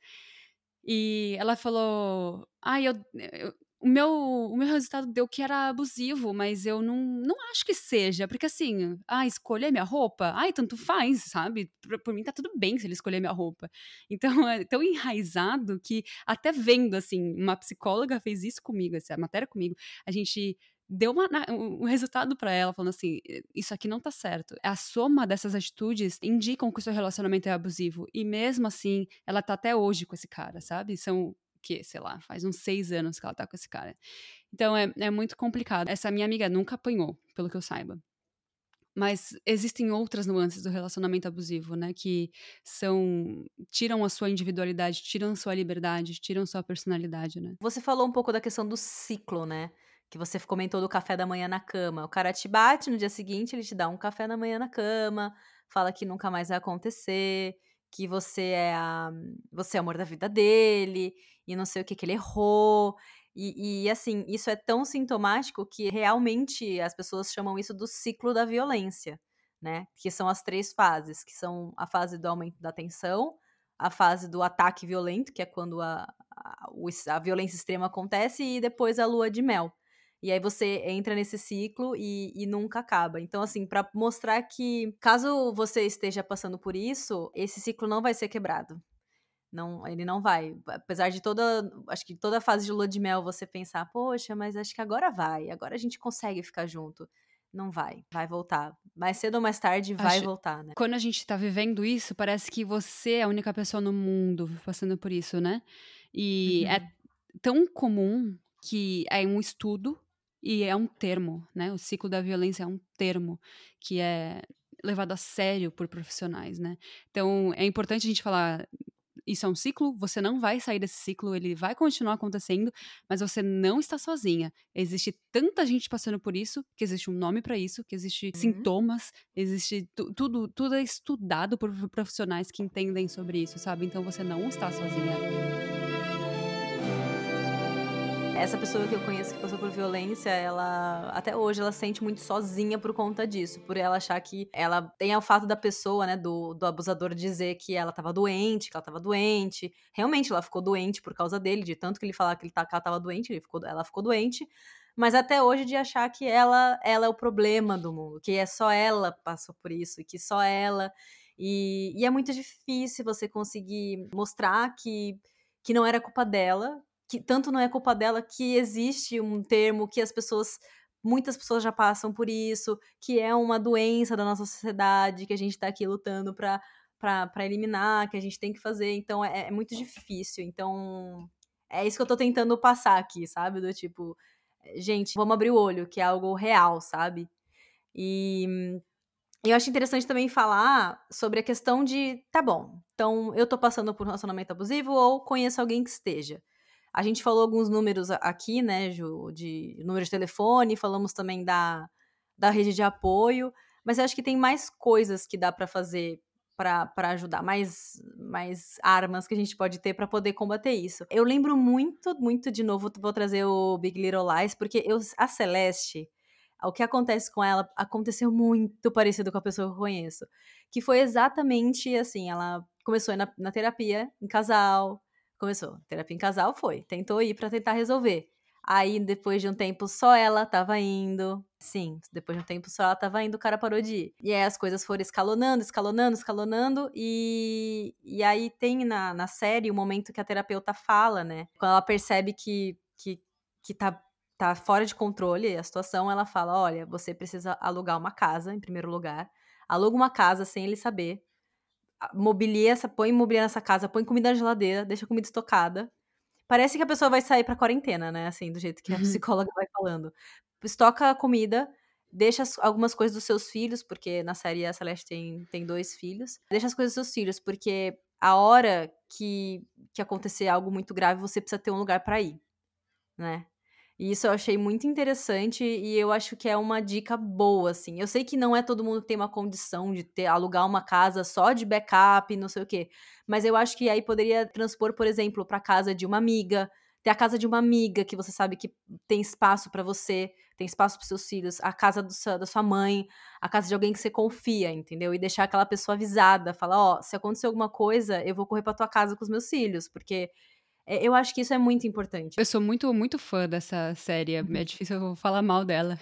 E ela falou: ai, eu, eu- o, meu, o meu resultado deu que era abusivo, mas eu não, não acho que seja, porque assim, ah, escolher minha roupa, ai, tanto faz, sabe? Por, por mim tá tudo bem se ele escolher minha roupa. Então é tão enraizado que, até vendo, assim, uma psicóloga fez isso comigo, essa matéria comigo, a gente deu uma, na- um um resultado pra ela, falando assim, isso aqui não tá certo. A soma dessas atitudes indicam que o seu relacionamento é abusivo. E mesmo assim, ela tá até hoje com esse cara, sabe? São, que, sei lá, faz uns seis anos que ela tá com esse cara. Então é, é muito complicado. Essa minha amiga nunca apanhou, pelo que eu saiba. Mas existem outras nuances do relacionamento abusivo, né? Que são. Tiram a sua individualidade, tiram a sua liberdade, tiram a sua personalidade, né? Você falou um pouco da questão do ciclo, né? Que você comentou do café da manhã na cama. O cara te bate, no dia seguinte ele te dá um café da manhã na cama, fala que nunca mais vai acontecer, que você é a, você é o amor da vida dele, e não sei o que que ele errou. E, e, assim, isso é tão sintomático que realmente as pessoas chamam isso do ciclo da violência, né? Que são as três fases, que são a fase do aumento da tensão, a fase do ataque violento, que é quando a, a, o- a violência extrema acontece, e depois a lua de mel. E aí você entra nesse ciclo e, e nunca acaba. Então, assim, pra mostrar que caso você esteja passando por isso, esse ciclo não vai ser quebrado. Não, ele não vai. Apesar de toda, acho que toda fase de lua de mel você pensar, poxa, mas acho que agora vai, agora a gente consegue ficar junto. não vai, vai voltar. Mais cedo ou mais tarde vai Acho- voltar, né? Quando a gente tá vivendo isso, parece que você é a única pessoa no mundo passando por isso, né? E Uhum. é tão comum que é um estudo e é um termo, né? O ciclo da violência é um termo que é levado a sério por profissionais, né? Então, é importante a gente falar, isso é um ciclo, você não vai sair desse ciclo, ele vai continuar acontecendo, mas você não está sozinha. Existe tanta gente passando por isso, que existe um nome para isso, que existe Uhum. sintomas, existe tu- tudo, tudo é estudado por profissionais que entendem sobre isso, sabe? Então você não está sozinha. Essa pessoa que eu conheço que passou por violência, ela até hoje ela se sente muito sozinha por conta disso, por ela achar que ela tem o fato da pessoa, né, do, do abusador dizer que ela tava doente, que ela tava doente. Realmente ela ficou doente por causa dele, de tanto que ele falava que, ele tá, que ela tava doente, ele ficou, ela ficou doente. Mas até hoje de achar que ela, ela é o problema do mundo, que é só ela que passou por isso, e que só ela. E, e é muito difícil você conseguir mostrar que, que não era culpa dela, que tanto não é culpa dela que existe um termo que as pessoas, muitas pessoas já passam por isso, que é uma doença da nossa sociedade, que a gente tá aqui lutando pra, pra, pra eliminar, que a gente tem que fazer. Então é, é muito difícil. Então é isso que eu tô tentando passar aqui, sabe? Do tipo, gente, vamos abrir o olho, que é algo real, sabe? E eu acho interessante também falar sobre a questão de, tá bom, então eu tô passando por um relacionamento abusivo ou conheço alguém que esteja. A gente falou alguns números aqui, né, Ju, de número de telefone, falamos também da, da rede de apoio, mas eu acho que tem mais coisas que dá pra fazer pra ajudar, mais, mais armas que a gente pode ter pra poder combater isso. Eu lembro muito, muito, de novo, vou trazer o Big Little Lies, porque eu, a Celeste, o que acontece com ela aconteceu muito parecido com a pessoa que eu conheço, que foi exatamente assim, ela começou na, na terapia, em casal, começou, terapia em casal foi, tentou ir pra tentar resolver. Aí, depois de um tempo, só ela tava indo. Sim, depois de um tempo, só ela tava indo, o cara parou de ir. E aí as coisas foram escalonando, escalonando, escalonando. E, e aí tem na, na série o momento que a terapeuta fala, né? Quando ela percebe que, que, que tá, tá fora de controle a situação, ela fala, olha, você precisa alugar uma casa, em primeiro lugar. Aluga uma casa sem ele saber. Mobilia essa, põe mobiliar nessa casa, põe comida na geladeira, deixa a comida estocada. Parece que a pessoa vai sair pra quarentena, né, assim, do jeito que a psicóloga vai falando. Estoca a comida, deixa as, algumas coisas dos seus filhos, porque na série a Celeste tem, tem dois filhos. Deixa as coisas dos seus filhos, porque a hora que, que acontecer algo muito grave, você precisa ter um lugar pra ir, né? E isso eu achei muito interessante e eu acho que é uma dica boa, assim. Eu sei que não é todo mundo que tem uma condição de ter, alugar uma casa só de backup, não sei o quê. Mas eu acho que aí poderia transpor, por exemplo, pra casa de uma amiga. Ter a casa de uma amiga que você sabe que tem espaço pra você, tem espaço pros seus filhos. A casa do seu, da sua mãe, a casa de alguém que você confia, entendeu? E deixar aquela pessoa avisada. Falar, ó, se acontecer alguma coisa, eu vou correr pra tua casa com os meus filhos. Porque é, eu acho que isso é muito importante. Eu sou muito, muito fã dessa série. É Uhum. difícil eu falar mal dela.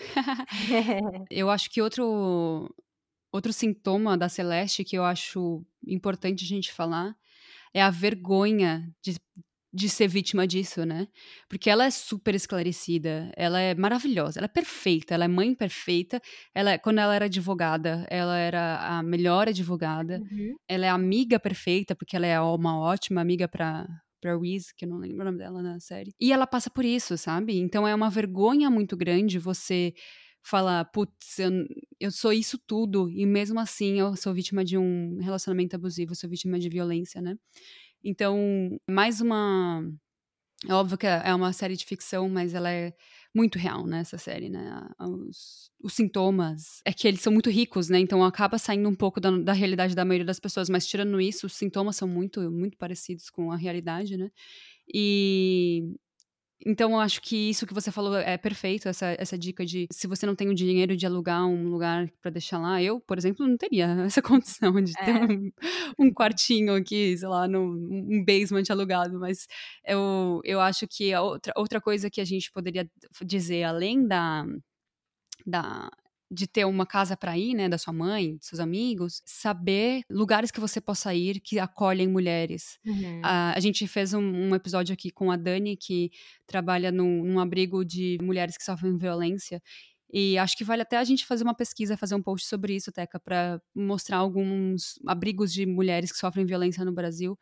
Eu acho que outro, outro sintoma da Celeste que eu acho importante a gente falar é a vergonha de, de ser vítima disso, né? Porque ela é super esclarecida, ela é maravilhosa, ela é perfeita, ela é mãe perfeita. Ela, quando ela era advogada, ela era a melhor advogada. Uhum. Ela é a amiga perfeita, porque ela é uma ótima amiga pra, pra Reese, que eu não lembro o nome dela na série. E ela passa por isso, sabe? Então é uma vergonha muito grande você falar, putz, eu, eu sou isso tudo, e mesmo assim eu sou vítima de um relacionamento abusivo, eu sou vítima de violência, né? Então, mais uma... É óbvio que é uma série de ficção, mas ela é muito real, né, essa série, né? Os, os sintomas é que eles são muito ricos, né? Então acaba saindo um pouco da, da realidade da maioria das pessoas, mas tirando isso, os sintomas são muito, muito parecidos com a realidade, né? E... Então, eu acho que isso que você falou é perfeito, essa, essa dica de se você não tem o dinheiro de alugar um lugar pra deixar lá, eu, por exemplo, não teria essa condição de ter É. um, um quartinho aqui, sei lá, num, um basement alugado, mas eu, eu acho que a outra, outra coisa que a gente poderia dizer, além da, da de ter uma casa para ir, né, da sua mãe, dos seus amigos, saber lugares que você possa ir que acolhem mulheres. Uhum. Uh, a gente fez um, um episódio aqui com a Dani, que trabalha num, num abrigo de mulheres que sofrem violência, E acho que vale até a gente fazer uma pesquisa, fazer um post sobre isso, Teca, para mostrar alguns abrigos de mulheres que sofrem violência no Brasil.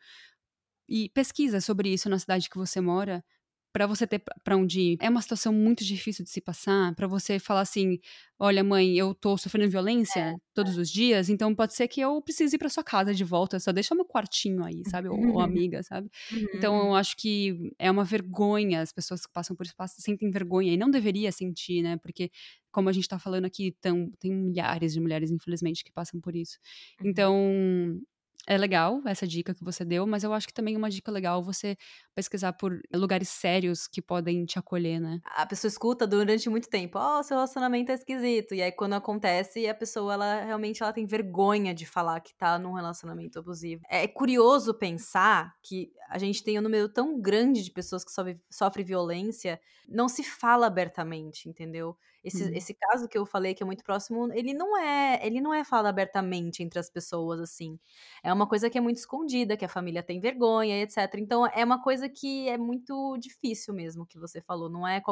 E pesquisa sobre isso na cidade que você mora, para você ter para onde ir. É uma situação muito difícil de se passar, para você falar assim: olha, mãe, eu tô sofrendo violência todos os dias, então pode ser que eu precise ir para sua casa de volta, só deixa meu quartinho aí, sabe? Ou, ou amiga, sabe? Então eu acho que é uma vergonha, as pessoas que passam por isso passam, sentem vergonha, e não deveria sentir, né? Porque, como a gente tá falando aqui, tão, tem milhares de mulheres, infelizmente, que passam por isso. Então. É legal essa dica que você deu, mas eu acho que também é uma dica legal você pesquisar por lugares sérios que podem te acolher, né? A pessoa escuta durante muito tempo, ó, oh, seu relacionamento é esquisito. E aí, quando acontece, a pessoa, ela realmente ela tem vergonha de falar que tá num relacionamento abusivo. É curioso pensar que a gente tem um número tão grande de pessoas que sofrem sofre violência, não se fala abertamente, entendeu? Esse, hum. esse caso que eu falei, que é muito próximo, ele não é, ele não é falado abertamente entre as pessoas, assim. É uma coisa que é muito escondida, que a família tem vergonha, etcétera. Então, é uma coisa que é muito difícil mesmo, que você falou. Não é...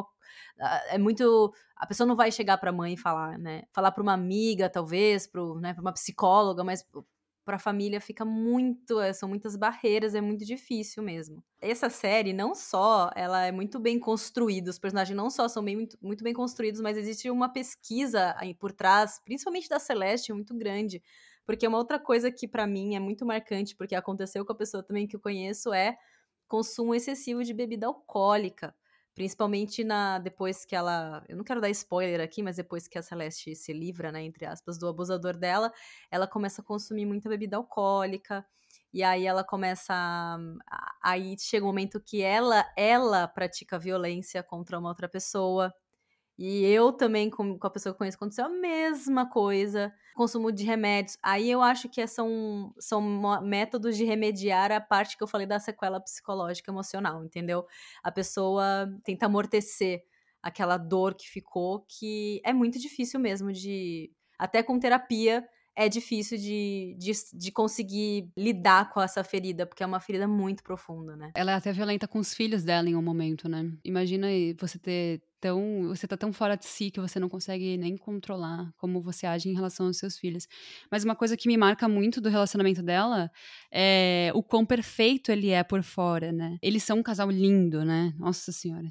É muito... A pessoa não vai chegar pra mãe e falar, né? Falar pra uma amiga, talvez, pro, né, pra uma psicóloga, mas... pra família fica muito, são muitas barreiras, é muito difícil mesmo. Essa série, não só, ela é muito bem construída, os personagens não só são bem, muito, muito bem construídos, mas existe uma pesquisa aí por trás, principalmente da Celeste, muito grande, porque uma outra coisa que pra mim é muito marcante, porque aconteceu com a pessoa também que eu conheço, é consumo excessivo de bebida alcoólica. Principalmente na, depois que ela... Eu não quero dar spoiler aqui, mas depois que a Celeste se livra, né, entre aspas, do abusador dela, ela começa a consumir muita bebida alcoólica. E aí ela começa... A, aí chega um momento que ela, ela pratica violência contra uma outra pessoa. E eu também, com, com a pessoa que eu conheço, aconteceu a mesma coisa. Consumo de remédios. Aí eu acho que são, são métodos de remediar a parte que eu falei da sequela psicológica emocional, entendeu? A pessoa tenta amortecer aquela dor que ficou, que é muito difícil mesmo de... Até com terapia é difícil de, de, de conseguir lidar com essa ferida, porque é uma ferida muito profunda, né? Ela é até violenta com os filhos dela em um momento, né? Imagina você ter tão... Você tá tão fora de si que você não consegue nem controlar como você age em relação aos seus filhos. Mas uma coisa que me marca muito do relacionamento dela é o quão perfeito ele é por fora, né? Eles são um casal lindo, né? Nossa Senhora.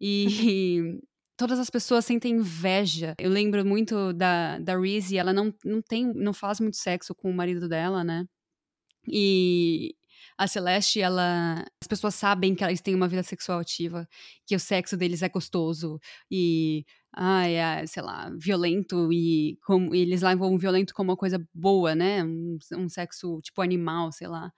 E... todas as pessoas sentem inveja. Eu lembro muito da, da Reese, ela não, não tem, não faz muito sexo com o marido dela, né? E a Celeste, ela... As pessoas sabem que eles têm uma vida sexual ativa, que o sexo deles é gostoso e... Ai, é, sei lá, violento e, como, e eles levam o violento como uma coisa boa, né? Um, um sexo tipo animal, sei lá.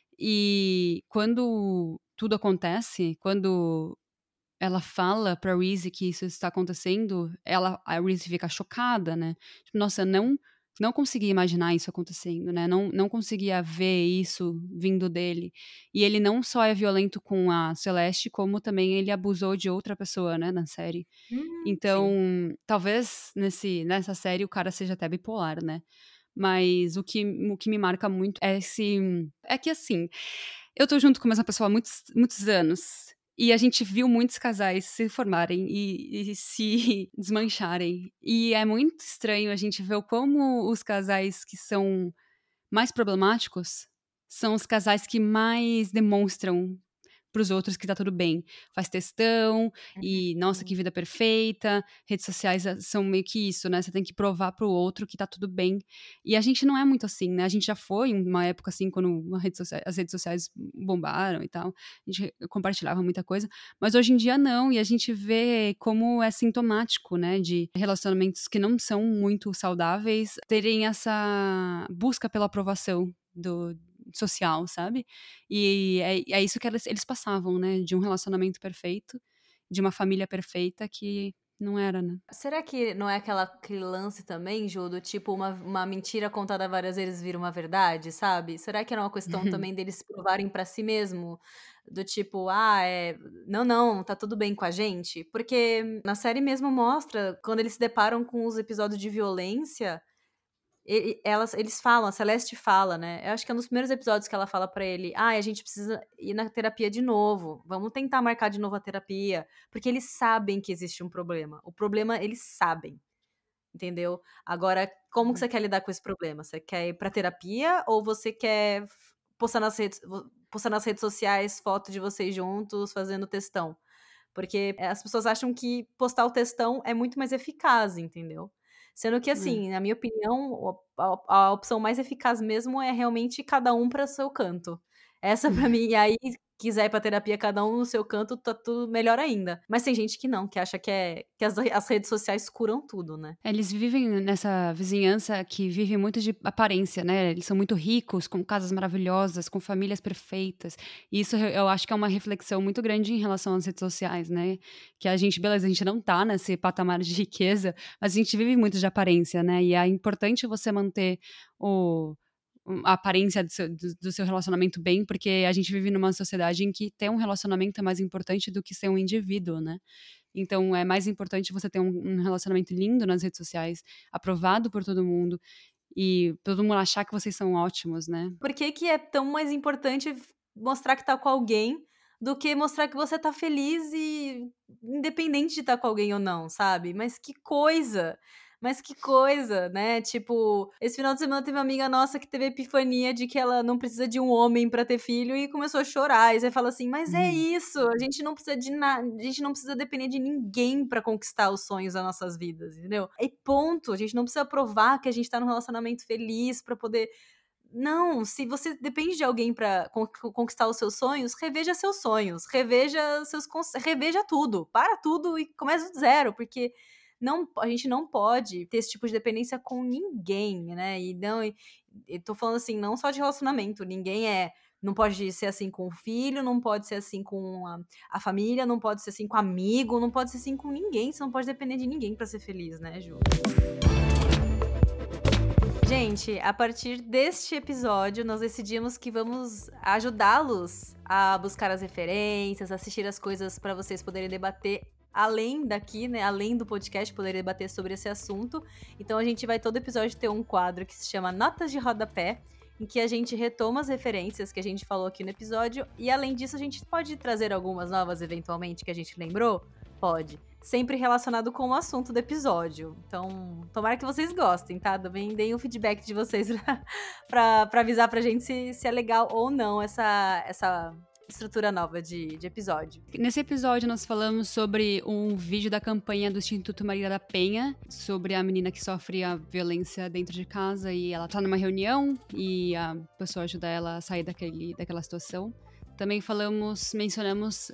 E quando tudo acontece, quando... ela fala pra Reese que isso está acontecendo, ela, a Reese fica chocada, né? Tipo, nossa, não, não conseguia imaginar isso acontecendo, né? Não, não conseguia ver isso vindo dele. E ele não só é violento com a Celeste, como também ele abusou de outra pessoa, né, na série. Hum, então, sim. talvez nesse, nessa série o cara seja até bipolar, né? Mas o que, o que me marca muito é esse... É que, assim, eu tô junto com a mesma pessoa há muitos, muitos anos... E a gente viu muitos casais se formarem e, e se desmancharem. E é muito estranho a gente ver como os casais que são mais problemáticos são os casais que mais demonstram pros outros que tá tudo bem. Faz textão e, nossa, que vida perfeita. Redes sociais são meio que isso, né? Você tem que provar pro outro que tá tudo bem. E a gente não é muito assim, né? A gente já foi em uma época assim, quando rede social, as redes sociais bombaram e tal. A gente compartilhava muita coisa. Mas hoje em dia não. E a gente vê como é sintomático, né? De relacionamentos que não são muito saudáveis terem essa busca pela aprovação do social, sabe? E é, é isso que eles, eles passavam, né? De um relacionamento perfeito, de uma família perfeita que não era, né? Será que não é aquela, aquele lance também, Ju, do tipo, uma, uma mentira contada várias vezes vira uma verdade, sabe? Será que era uma questão também deles provarem pra si mesmo? Do tipo, ah, é... Não, não, tá tudo bem com a gente? Porque na série mesmo mostra, quando eles se deparam com os episódios de violência... Ele, elas, eles falam, a Celeste fala, né? Eu acho que é um dos primeiros episódios que ela fala pra ele, ah, a gente precisa ir na terapia de novo, vamos tentar marcar de novo a terapia, porque eles sabem que existe um problema. O problema, eles sabem. entendeu? Agora, como que você quer lidar com esse problema? Você quer ir pra terapia ou você quer postar nas redes, postar nas redes sociais foto de vocês juntos fazendo textão? Porque as pessoas acham que postar o textão é muito mais eficaz, entendeu? Sendo que, assim, na minha opinião, a, a opção mais eficaz mesmo é realmente cada um para seu canto. Essa pra mim, e aí quiser ir pra terapia cada um no seu canto, tá tudo melhor ainda. Mas tem gente que não, que acha que, é, que as, as redes sociais curam tudo, né? Eles vivem nessa vizinhança que vive muito de aparência, né? Eles são muito ricos, com casas maravilhosas, com famílias perfeitas. E isso eu acho que é uma reflexão muito grande em relação às redes sociais, né? Que a gente, beleza, a gente não tá nesse patamar de riqueza, mas a gente vive muito de aparência, né? E é importante você manter o... a aparência do seu, do, do seu relacionamento bem, porque a gente vive numa sociedade em que ter um relacionamento é mais importante do que ser um indivíduo, né? Então, é mais importante você ter um, um relacionamento lindo nas redes sociais, aprovado por todo mundo, e todo mundo achar que vocês são ótimos, né? Por que que é tão mais importante mostrar que tá com alguém do que mostrar que você tá feliz e independente de estar com alguém ou não, sabe? Mas que coisa! Mas que coisa, né? Tipo, esse final de semana teve uma amiga nossa que teve a epifania de que ela não precisa de um homem pra ter filho e começou a chorar. E você fala assim, mas é isso, a gente não precisa de nada, a gente não precisa depender de ninguém pra conquistar os sonhos das nossas vidas, entendeu? E ponto, a gente não precisa provar que a gente tá num relacionamento feliz pra poder... Não, se você depende de alguém pra con- conquistar os seus sonhos, reveja seus sonhos, reveja seus conce- reveja tudo, para tudo e comece do zero, porque não, a gente não pode ter esse tipo de dependência com ninguém, né? E não, e, eu tô falando assim, não só de relacionamento, ninguém é, não pode ser assim com o filho, não pode ser assim com a, a família, não pode ser assim com amigo, não pode ser assim com ninguém, você não pode depender de ninguém pra ser feliz, né, Ju? Gente, a partir deste episódio, nós decidimos que vamos ajudá-los a buscar as referências, assistir as coisas para vocês poderem debater além daqui, né? Além do podcast, poderem debater sobre esse assunto. Então, a gente vai todo episódio ter um quadro que se chama Notas de Rodapé, em que a gente retoma as referências que a gente falou aqui no episódio. E, além disso, a gente pode trazer algumas novas, eventualmente, que a gente lembrou? Pode. Sempre relacionado com o assunto do episódio. Então, tomara que vocês gostem, tá? Também deem o feedback de vocês pra, pra avisar pra gente se, se é legal ou não essa, essa estrutura nova de, de episódio. Nesse episódio, nós falamos sobre um vídeo da campanha do Instituto Maria da Penha, sobre a menina que sofre a violência dentro de casa e ela tá numa reunião e a pessoa ajuda ela a sair daquele, daquela situação. Também falamos, mencionamos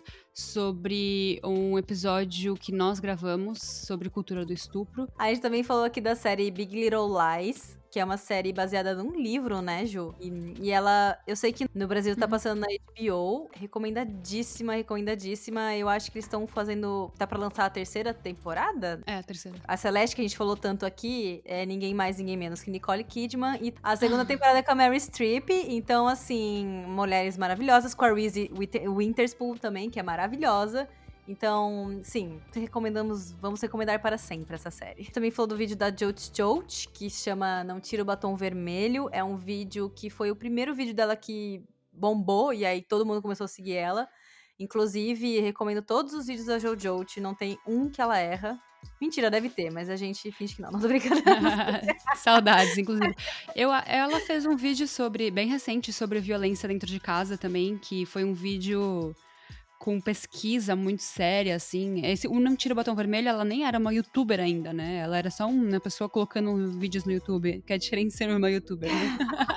sobre um episódio que nós gravamos sobre cultura do estupro. A gente também falou aqui da série Big Little Lies, que é uma série baseada num livro, né, Ju? E, e ela, eu sei que no Brasil tá passando na H B O, recomendadíssima, recomendadíssima. Eu acho que eles estão fazendo, tá pra lançar a terceira temporada? É, a terceira. A Celeste, que a gente falou tanto aqui, é ninguém mais, ninguém menos que Nicole Kidman. E a segunda temporada é com a Meryl Streep. Então, assim, mulheres maravilhosas. Com a Reese Witherspoon também, que é maravilhosa. Então, sim, recomendamos, vamos recomendar para sempre essa série. Também falou do vídeo da Joach Joach, que se chama Não Tira o Batom Vermelho. É um vídeo que foi o primeiro vídeo dela que bombou, e aí todo mundo começou a seguir ela. Inclusive, recomendo todos os vídeos da Joach Joach, não tem um que ela erra. Mentira, deve ter, mas a gente finge que não, não tô brincando. Saudades, inclusive. Eu, ela fez um vídeo sobre, bem recente, sobre violência dentro de casa também, que foi um vídeo com pesquisa muito séria, assim. Esse, o Não Tira o Batom Vermelho, ela nem era uma youtuber ainda, né? Ela era só uma pessoa colocando vídeos no YouTube, que é diferente de ser uma youtuber, né?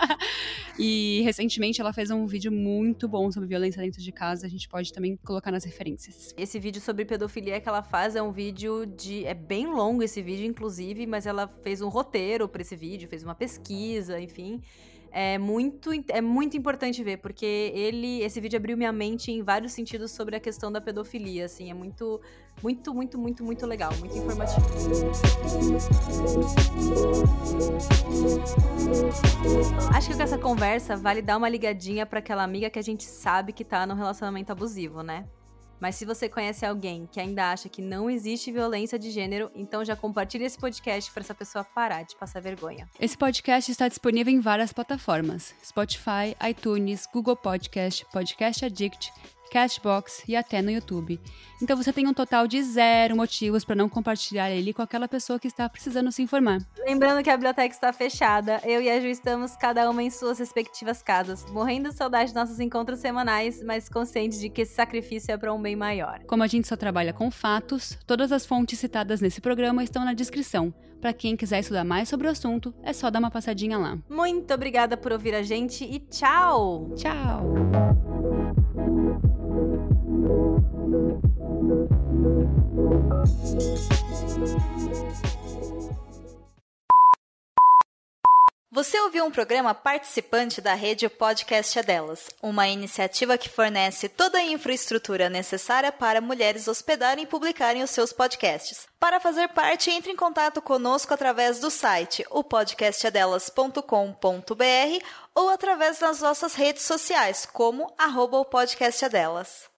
E recentemente ela fez um vídeo muito bom sobre violência dentro de casa, a gente pode também colocar nas referências. Esse vídeo sobre pedofilia que ela faz é um vídeo de... é bem longo esse vídeo, inclusive, mas ela fez um roteiro pra esse vídeo, fez uma pesquisa, enfim... É muito, é muito importante ver, porque ele, esse vídeo abriu minha mente em vários sentidos sobre a questão da pedofilia, assim, é muito, muito, muito, muito, muito legal, muito informativo. Acho que com essa conversa vale dar uma ligadinha pra aquela amiga que a gente sabe que tá num relacionamento abusivo, né? Mas se você conhece alguém que ainda acha que não existe violência de gênero, então já compartilha esse podcast para essa pessoa parar de passar vergonha. Esse podcast está disponível em várias plataformas: Spotify, iTunes, Google Podcast, Podcast Addict, Cashbox e até no YouTube. Então você tem um total de zero motivos para não compartilhar ele com aquela pessoa que está precisando se informar. Lembrando que a biblioteca está fechada, eu e a Ju estamos cada uma em suas respectivas casas, morrendo de saudade de nossos encontros semanais, mas conscientes de que esse sacrifício é para um bem maior. Como a gente só trabalha com fatos, todas as fontes citadas nesse programa estão na descrição. Para quem quiser estudar mais sobre o assunto, é só dar uma passadinha lá. Muito obrigada por ouvir a gente e tchau! Tchau! Você ouviu um programa participante da rede Podcast é Delas, uma iniciativa que fornece toda a infraestrutura necessária para mulheres hospedarem e publicarem os seus podcasts. Para fazer parte, entre em contato conosco através do site o podcast é delas ponto com ponto b r ou através das nossas redes sociais, como arroba o podcast é delas.